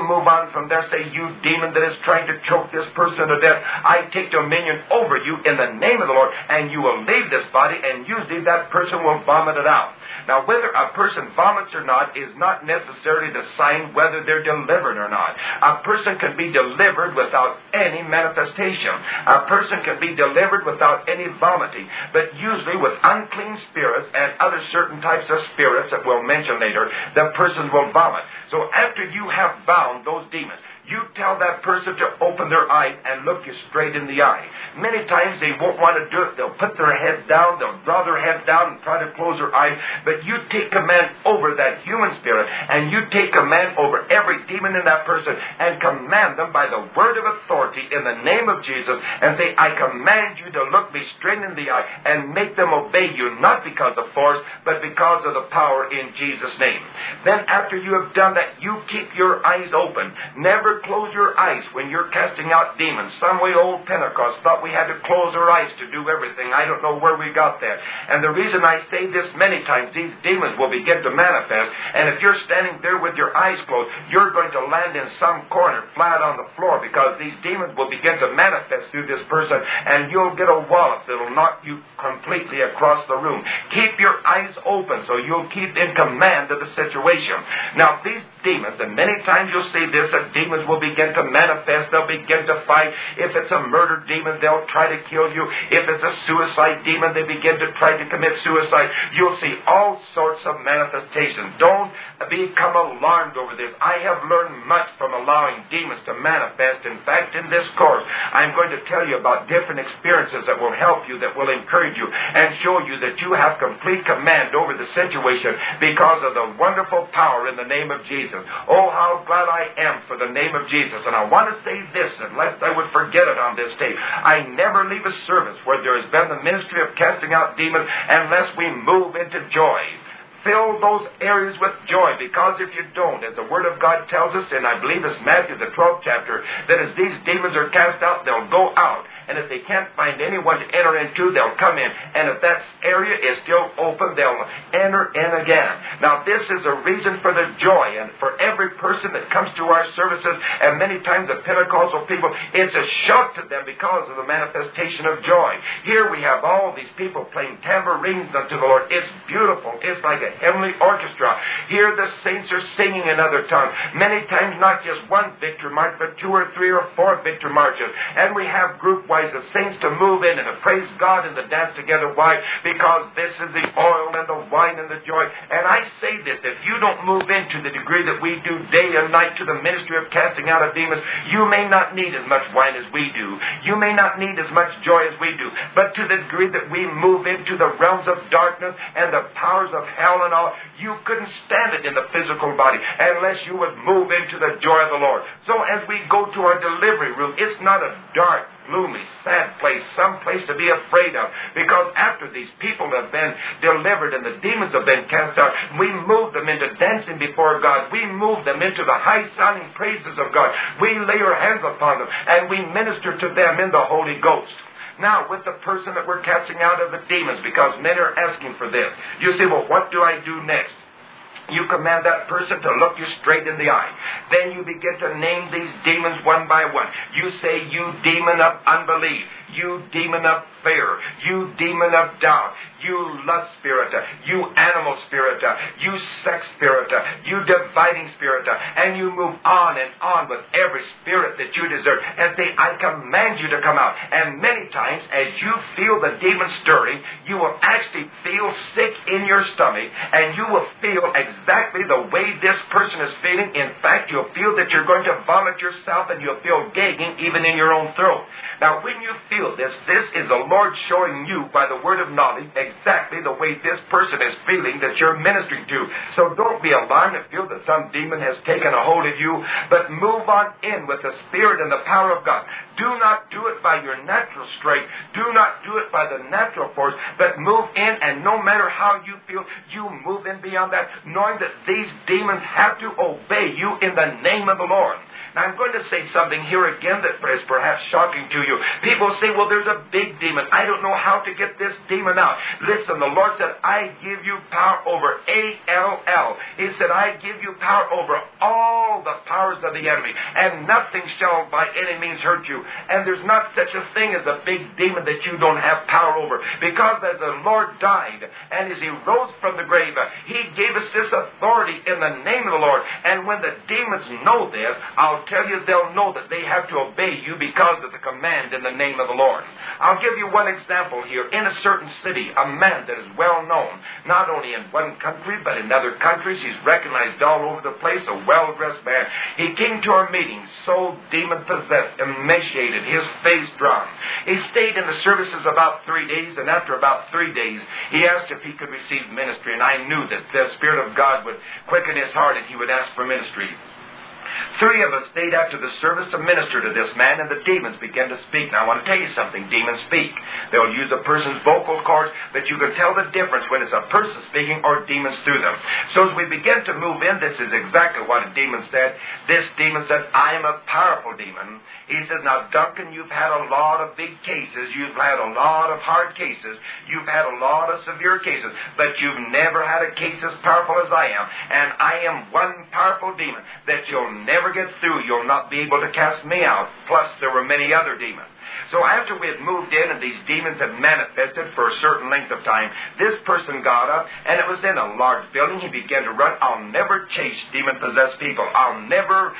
on from there, say, you demon that is trying to choke this person to death, I take dominion over you in the name of the Lord, and you will leave this body, and usually that person will vomit it out. Now, whether a person vomits or not is not necessarily the sign whether they're delivered or not. A person can be delivered without any manifestation. A person can be delivered without any vomiting. But usually with unclean spirits and other certain types of spirits that we'll mention later, the person will vomit. So after you have bound those demons, you tell that person to open their eye and look you straight in the eye. Many times they won't want to do it. They'll put their head down. They'll draw their head down and try to close their eyes. But you take command over that human spirit, and you take command over every demon in that person and command them by the word of authority in the name of Jesus and say, I command you to look me straight in the eye and make them obey you, not because of force, but because of the power in Jesus' name. Then after you have done that, you keep your eyes open. Never close your eyes when you're casting out demons. Some way old Pentecost thought we had to close our eyes to do everything. I don't know where we got that. And the reason I say this many times, these demons will begin to manifest, and if you're standing there with your eyes closed, you're going to land in some corner flat on the floor, because these demons will begin to manifest through this person, and you'll get a wallop that'll knock you completely across the room. Keep your eyes open so you'll keep in command of the situation. Now, these demons, and many times you'll see this, that demons will begin to manifest. They'll begin to fight. If it's a murder demon, they'll try to kill you. If it's a suicide demon, they begin to try to commit suicide. You'll see all sorts of manifestations. Don't become alarmed over this. I have learned much from allowing demons to manifest. In fact, in this course, I'm going to tell you about different experiences that will help you, that will encourage you, and show you that you have complete command over the situation because of the wonderful power in the name of Jesus. Oh, how glad I am for the name of Jesus. And I want to say this, unless I would forget it on this tape. I never leave a service where there has been the ministry of casting out demons unless we move into joy. Fill those areas with joy, because if you don't, as the Word of God tells us, and I believe it's Matthew, the 12th chapter, that as these demons are cast out, they'll go out. And if they can't find anyone to enter into, they'll come in. And if that area is still open, they'll enter in again. Now, this is a reason for the joy. And for every person that comes to our services, and many times the Pentecostal people, it's a shock to them because of the manifestation of joy. Here we have all these people playing tambourines unto the Lord. It's beautiful. It's like a heavenly orchestra. Here the saints are singing in other tongues. Many times not just one victory march, but 2 or 3 or 4 victory marches. And we have group-wise the saints to move in and to praise God and to dance together. Why? Because this is the oil and the wine and the joy. And I say this, if you don't move into the degree that we do day and night to the ministry of casting out of demons, you may not need as much wine as we do. You may not need as much joy as we do. But to the degree that we move into the realms of darkness and the powers of hell and all, you couldn't stand it in the physical body unless you would move into the joy of the Lord. So as we go to our delivery room, it's not a dark, gloomy, sad place, some place to be afraid of. Because after these people have been delivered and the demons have been cast out, we move them into dancing before God. We move them into the high-sounding praises of God. We lay our hands upon them and we minister to them in the Holy Ghost. Now, with the person that we're casting out of the demons, because men are asking for this, you say, well, what do I do next? You command that person to look you straight in the eye. Then you begin to name these demons one by one. You say, you demon of unbelief. You demon of fear. You demon of doubt. You lust spirit. You animal spirit. You sex spirit. You dividing spirit. And you move on and on with every spirit that you deserve. And say, I command you to come out. And many times, as you feel the demon stirring, you will actually feel sick in your stomach. And you will feel exactly the way this person is feeling. In fact, you'll feel that you're going to vomit yourself, and you'll feel gagging even in your own throat. Now, when you feel this is the Lord showing you by the word of knowledge exactly the way this person is feeling that you're ministering to. So don't be alarmed and feel that some demon has taken a hold of you, but move on in with the Spirit and the power of God. Do not do it by your natural strength. Do not do it by the natural force, but move in, and no matter how you feel, you move in beyond that, knowing that these demons have to obey you in the name of the Lord. Now, I'm going to say something here again that is perhaps shocking to you. People say, say, well, there's a big demon. I don't know how to get this demon out. Listen, the Lord said, I give you power over A-L-L. He said, I give you power over all the powers of the enemy, and nothing shall by any means hurt you. And there's not such a thing as a big demon that you don't have power over, because as the Lord died and as He rose from the grave, He gave us this authority in the name of the Lord. And when the demons know this, I'll tell you, they'll know that they have to obey you because of the command in the name of the Lord. I'll give you one example here. In a certain city, a man that is well known, not only in one country, but in other countries. He's recognized all over the place, a well-dressed man. He came to our meeting so demon-possessed, emaciated, his face drawn. He stayed in the services about 3 days, and after about 3 days, he asked if he could receive ministry, and I knew that the Spirit of God would quicken his heart and he would ask for ministry. 3 of us stayed after the service to minister to this man, and the demons began to speak. Now, I want to tell you something. Demons speak. They'll use a person's vocal cords, but you can tell the difference when it's a person speaking or demons through them. So as we begin to move in, this is exactly what a demon said. This demon said, I am a powerful demon. He says, now, Duncan, you've had a lot of big cases. You've had a lot of hard cases. You've had a lot of severe cases, but you've never had a case as powerful as I am. And I am one powerful demon that you'll never get through. You'll not be able to cast me out. Plus, there were many other demons. So after we had moved in and these demons had manifested for a certain length of time, this person got up, and it was in a large building. He began to run. I'll never chase demon-possessed people. I'll never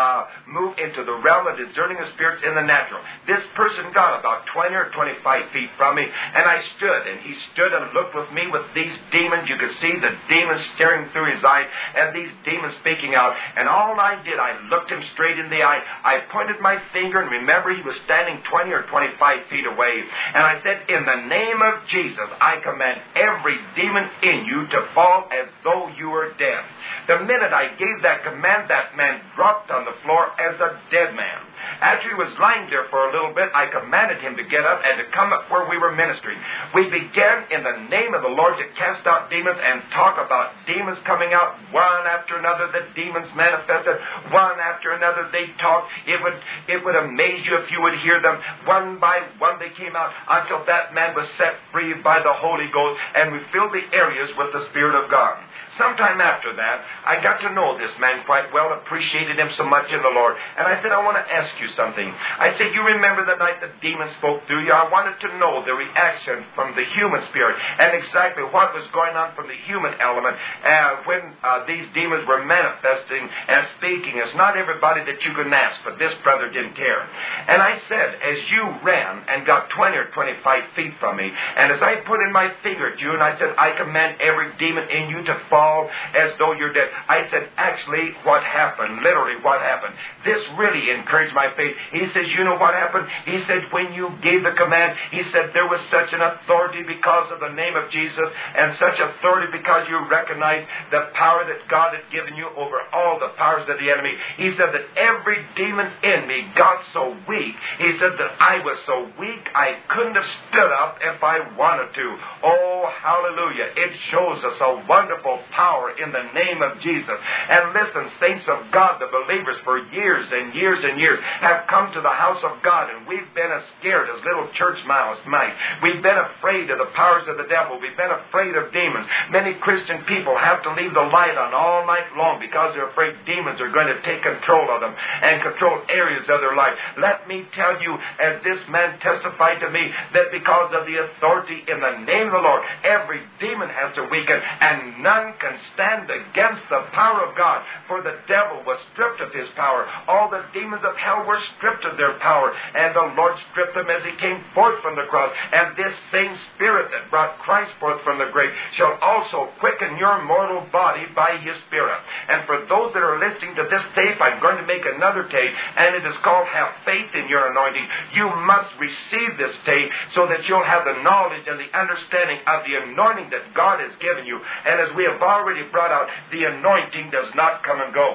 move into the realm of discerning of spirits in the natural. This person got about 20 or 25 feet from me, and I stood, and he stood and looked with me with these demons. You could see the demons staring through his eyes, and these demons speaking out. And all I did, I looked him straight in the eye. I pointed my finger, and remember, he was standing 20 or 25 feet away. And I said, in the name of Jesus, I command every demon in you to fall as though you were dead. The minute I gave that command, that man dropped on the floor as a dead man. After he was lying there for a little bit, I commanded him to get up and to come up where we were ministering. We began in the name of the Lord to cast out demons and talk about demons coming out one after another. The demons manifested one after another. They talked. It would amaze you if you would hear them. One by one they came out until that man was set free by the Holy Ghost, and we filled the areas with the Spirit of God. Sometime after that, I got to know this man quite well, appreciated him so much in the Lord. And I said, I want to ask you something. I said, you remember the night the demon spoke through you? I wanted to know the reaction from the human spirit and exactly what was going on from the human element when these demons were manifesting and speaking. It's not everybody that you can ask, but this brother didn't care. And I said, as you ran and got 20 or 25 feet from me, and as I put in my finger at you, and I said, I command every demon in you to fall as though you're dead. I said, actually, what happened? Literally, what happened? This really encouraged my faith. He says, you know what happened? He said, when you gave the command, he said, there was such an authority because of the name of Jesus, and such authority because you recognized the power that God had given you over all the powers of the enemy. He said that every demon in me got so weak. He said that I was so weak, I couldn't have stood up if I wanted to. Oh, hallelujah. It shows us a wonderful power in the name of Jesus. And listen, saints of God, the believers for years and years and years have come to the house of God, and we've been as scared as little church mice. We've been afraid of the powers of the devil. We've been afraid of demons. Many Christian people have to leave the light on all night long because they're afraid demons are going to take control of them and control areas of their life. Let me tell you, as this man testified to me, that because of the authority in the name of the Lord, every demon has to weaken, and none can stand against the power of God, for the devil was stripped of his power. All the demons of hell were stripped of their power, and the Lord stripped them as he came forth from the cross. And this same Spirit that brought Christ forth from the grave shall also quicken your mortal body by his Spirit. And for those that are listening to this tape, I'm going to make another tape, and it is called Have Faith in Your Anointing. You must receive this tape so that you'll have the knowledge and the understanding of the anointing that God has given you. And as we have already brought out, the anointing does not come and go.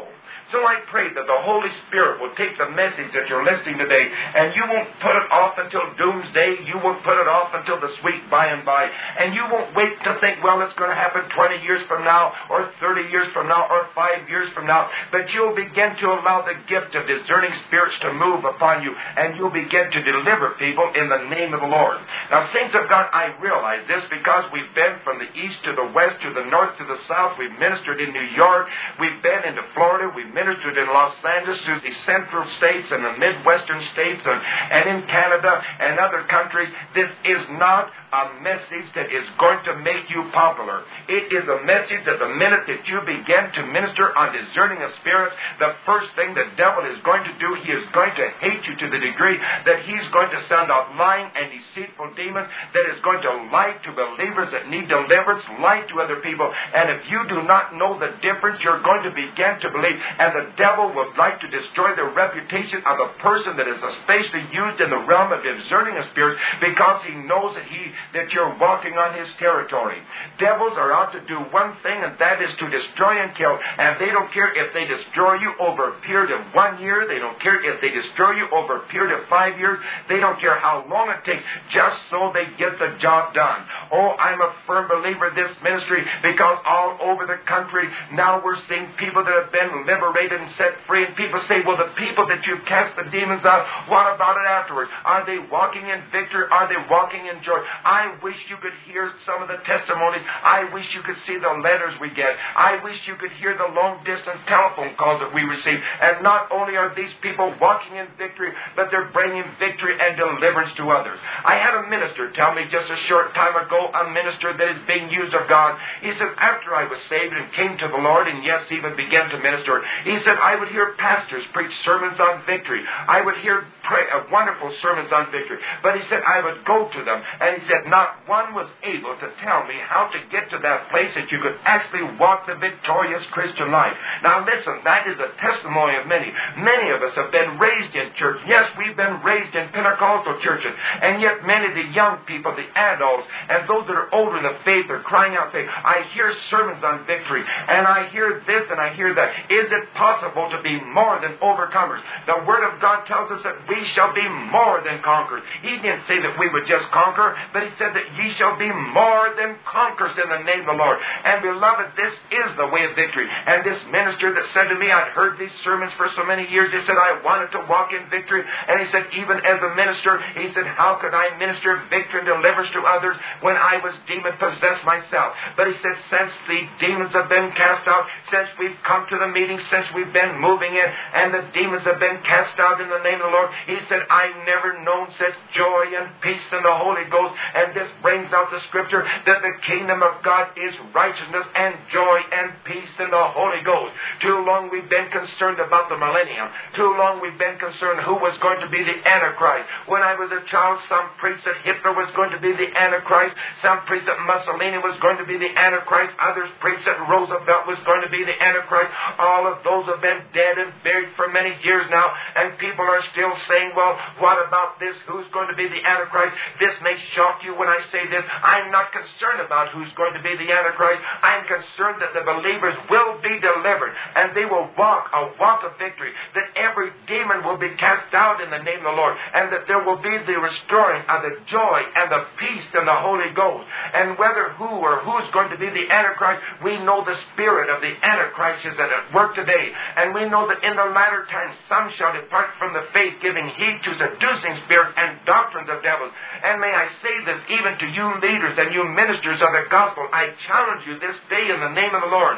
So I pray that the Holy Spirit will take the message that you're listening today, and you won't put it off until doomsday. You won't put it off until the sweet by and by. And you won't wait to think, well, it's going to happen 20 years from now, or 30 years from now, or 5 years from now. But you'll begin to allow the gift of discerning spirits to move upon you, and you'll begin to deliver people in the name of the Lord. Now, saints of God, I realize this because we've been from the east to the west, to the north to the south. We've ministered in New York. We've been into Florida. We've ministered in Los Angeles, through the central states and the midwestern states, and in Canada and other countries. This is not a message that is going to make you popular. It is a message that the minute that you begin to minister on discerning of spirits, the first thing the devil is going to do, he is going to hate you to the degree that he's going to send out lying and deceitful demons that is going to lie to believers that need deliverance, lie to other people. And if you do not know the difference, you're going to begin to believe. And the devil would like to destroy the reputation of a person that is especially used in the realm of discerning of spirits, because he knows that you're walking on his territory. Devils are out to do one thing, and that is to destroy and kill. And they don't care if they destroy you over a period of 1 year. They don't care if they destroy you over a period of 5 years. They don't care how long it takes, just so they get the job done. Oh, I'm a firm believer in this ministry, because all over the country now we're seeing people that have been liberated and set free. And people say, well, the people that you've cast the demons out, what about it afterwards? Are they walking in victory? Are they walking in joy? I wish you could hear some of the testimonies. I wish you could see the letters we get. I wish you could hear the long-distance telephone calls that we receive. And not only are these people walking in victory, but they're bringing victory and deliverance to others. I had a minister tell me just a short time ago, a minister that is being used of God. He said, after I was saved and came to the Lord, and yes, even began to minister, he said, I would hear pastors preach sermons on victory. I would hear wonderful sermons on victory. But he said, I would go to them, and he said, not one was able to tell me how to get to that place that you could actually walk the victorious Christian life. Now listen, that is a testimony of many. Many of us have been raised in church. Yes, we've been raised in Pentecostal churches, and yet many of the young people, the adults, and those that are older in the faith are crying out saying, I hear sermons on victory, and I hear this and I hear that. Is it possible to be more than overcomers? The Word of God tells us that we shall be more than conquerors. He didn't say that we would just conquer, but he said that ye shall be more than conquerors in the name of the Lord. And beloved, this is the way of victory. And this minister that said to me, I'd heard these sermons for so many years, he said, I wanted to walk in victory. And he said, even as a minister, he said, how could I minister victory and deliverance to others when I was demon-possessed myself? But he said, since the demons have been cast out, since we've come to the meeting, since we've been moving in, and the demons have been cast out in the name of the Lord, he said, I've never known such joy and peace in the Holy Ghost. And this brings out the scripture that the kingdom of God is righteousness and joy and peace in the Holy Ghost. Too long we've been concerned about the millennium. Too long we've been concerned who was going to be the Antichrist. When I was a child, some preached that Hitler was going to be the Antichrist. Some preached that Mussolini was going to be the Antichrist. Others preached that Roosevelt was going to be the Antichrist. All of those have been dead and buried for many years now, and people are still saying, well, what about this? Who's going to be the Antichrist? This may shock you when I say this. I'm not concerned about who's going to be the Antichrist. I'm concerned that the believers will be delivered, and they will walk a walk of victory, that every demon will be cast out in the name of the Lord, and that there will be the restoring of the joy and the peace in the Holy Ghost. And whether who or who's going to be the Antichrist, we know the spirit of the Antichrist is at work today. And we know that in the latter times some shall depart from the faith, giving heed to seducing spirits and doctrines of devils. And may I say this even to you leaders and you ministers of the gospel, I challenge you this day in the name of the Lord,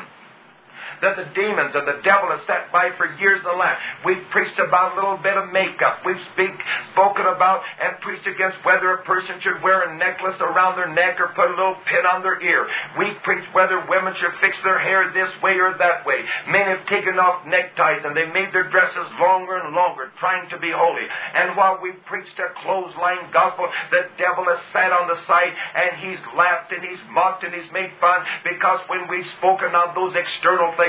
that the demons and the devil have sat by for years in the land. We've preached about a little bit of makeup. We've spoken about and preached against whether a person should wear a necklace around their neck or put a little pin on their ear. We've preached whether women should fix their hair this way or that way. Men have taken off neckties and they made their dresses longer and longer, trying to be holy. And while we've preached a clothesline gospel, the devil has sat on the side and he's laughed and he's mocked and he's made fun, because when we've spoken on those external things,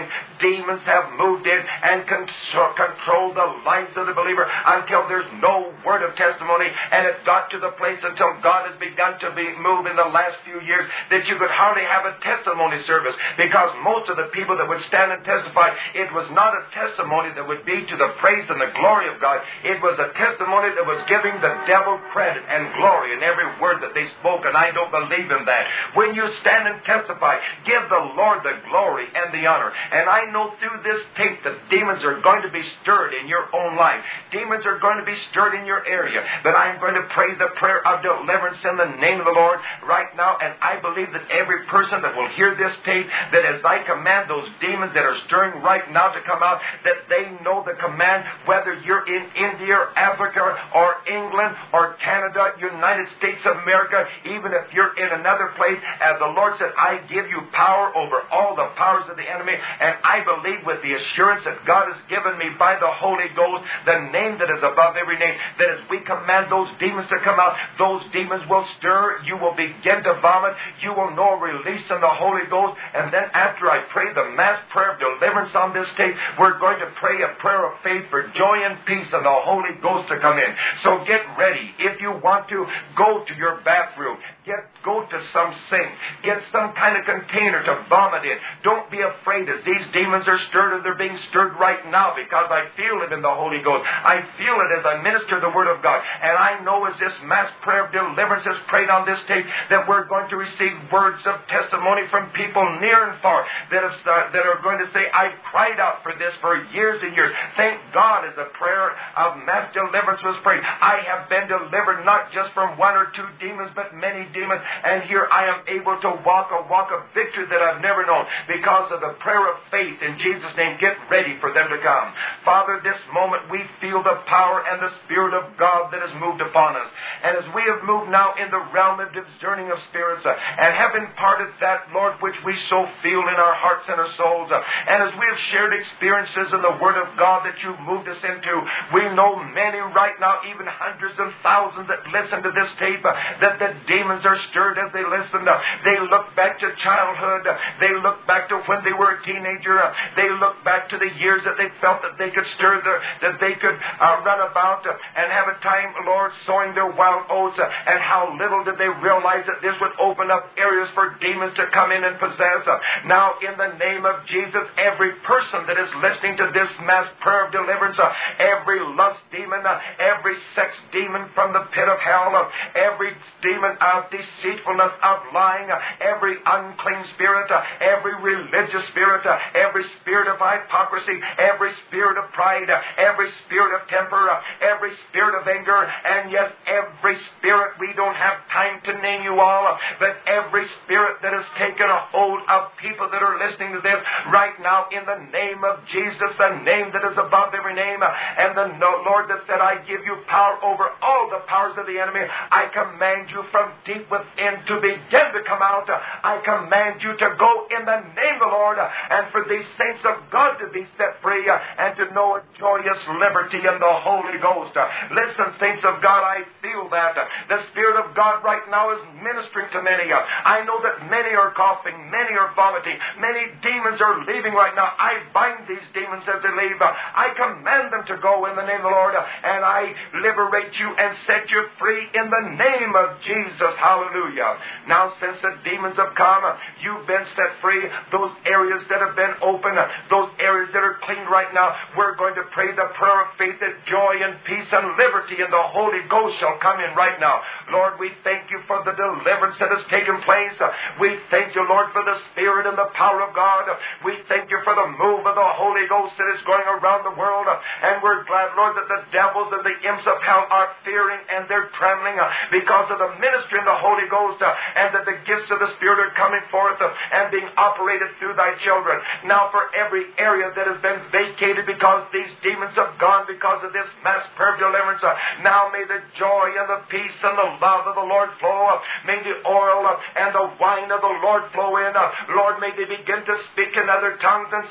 name, demons have moved in and controlled the lives of the believer until there's no word of testimony. And it got to the place until God has begun to move in the last few years that you could hardly have a testimony service, because most of the people that would stand and testify, it was not a testimony that would be to the praise and the glory of God. It was a testimony that was giving the devil credit and glory in every word that they spoke, and I don't believe in that. When you stand and testify, give the Lord the glory and the honor. And I know through this tape that demons are going to be stirred in your own life. Demons are going to be stirred in your area. But I'm going to pray the prayer of deliverance in the name of the Lord right now, and I believe that every person that will hear this tape, that as I command those demons that are stirring right now to come out, that they know the command, whether you're in India or Africa or England or Canada, United States of America, even if you're in another place, as the Lord said, I give you power over all the powers of the enemy, and I believe with the assurance that God has given me by the Holy Ghost, the name that is above every name, that as we command those demons to come out, those demons will stir, you will begin to vomit, you will know a release in the Holy Ghost. And then after I pray the mass prayer of deliverance on this tape, we're going to pray a prayer of faith for joy and peace and the Holy Ghost to come in. So get ready. If you want to, go to your bathroom. Go to some sink. Get some kind of container to vomit in. Don't be afraid as these demons are stirred, or they're being stirred right now, because I feel it in the Holy Ghost. I feel it as I minister the Word of God. And I know as this mass prayer of deliverance is prayed on this tape, that we're going to receive words of testimony from people near and far that are going to say, I've cried out for this for years and years. Thank God as a prayer of mass deliverance was prayed, I have been delivered not just from one or two demons, but many demons, and here I am able to walk a walk of victory that I've never known because of the prayer of faith. In Jesus' name, get ready for them to come. Father, this moment we feel the power and the Spirit of God that has moved upon us. And as we have moved now in the realm of discerning of spirits, and have imparted that, Lord, which we so feel in our hearts and our souls, and as we have shared experiences in the Word of God that you've moved us into, we know many right now, even hundreds and thousands that listen to this tape, that the demons are stirred as they listen. They look back to childhood. They look back to when they were a teenager. They look back to the years that they felt that they could stir, that they could run about and have a time, Lord, sowing their wild oats. And how little did they realize that this would open up areas for demons to come in and possess. Now, in the name of Jesus, every person that is listening to this mass prayer of deliverance, every lust demon, every sex demon from the pit of hell, every demon of deceitfulness, of lying, every unclean spirit, every religious spirit, every spirit of hypocrisy, every spirit of pride, every spirit of temper, every spirit of anger, and yes, every spirit, we don't have time to name you all, but every spirit that has taken a hold of people that are listening to this right now, in the name of Jesus, the name that is above every name, and the Lord that said, I give you power over all the powers of the enemy. I command you from deep within to begin to come out. I command you to go in the name of the Lord, and for these saints of God to be set free and to know a joyous liberty in the Holy Ghost. Listen, saints of God, I feel that the Spirit of God right now is ministering to many. I know that many are coughing, many are vomiting, many demons are leaving right now. I bind these demons as they leave. I command them to go in the name of the Lord, and I liberate you and set you free in the name of Jesus. Hallelujah. Now, since the demons have come, you've been set free. Those areas that have been open, those areas that are clean right now, we're going to pray the prayer of faith that joy and peace and liberty in the Holy Ghost shall come in right now. Lord, we thank you for the deliverance that has taken place. We thank you, Lord, for the Spirit and the power of God. We thank you for the move of the Holy Ghost that is going around the world. And we're glad, Lord, that the devils and the imps of hell are fearing and they're trembling because of the ministry of the Holy Ghost, and that the gifts of the Spirit are coming forth and being operated through thy children. Now, for every area that has been vacated because these demons have gone because of this mass prayer of deliverance, now may the joy and the peace and the love of the Lord flow. May the oil and the wine of the Lord flow in. Lord, may they begin to speak in other tongues and sing in other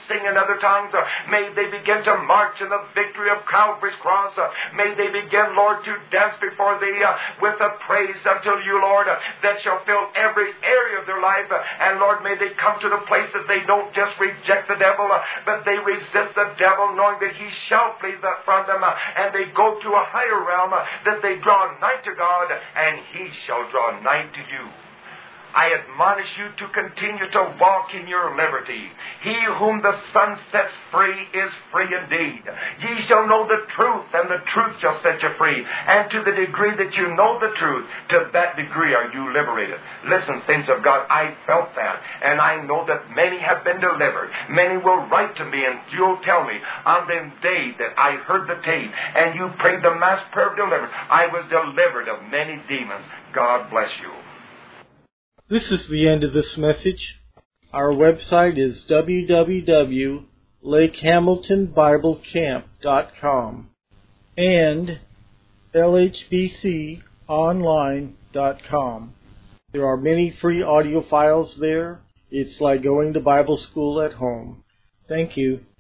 other tongues. May they begin to march in the victory of Calvary's cross. May they begin, Lord, to dance before Thee with a praise unto You, Lord, that shall fill every area of their life. And Lord, may they come to the place that they don't just reject the devil, but they resist the devil, knowing that he shall flee from them, and they go to a higher realm, that they draw nigh to God, and He shall draw nigh to you. I admonish you to continue to walk in your liberty. He whom the Son sets free is free indeed. Ye shall know the truth, and the truth shall set you free. And to the degree that you know the truth, to that degree are you liberated. Listen, saints of God, I felt that, and I know that many have been delivered. Many will write to me, and you'll tell me, on the day that I heard the tape, and you prayed the Mass prayer of deliverance, I was delivered of many demons. God bless you. This is the end of this message. Our website is www.lakehamiltonbiblecamp.com and lhbconline.com. There are many free audio files there. It's like going to Bible school at home. Thank you.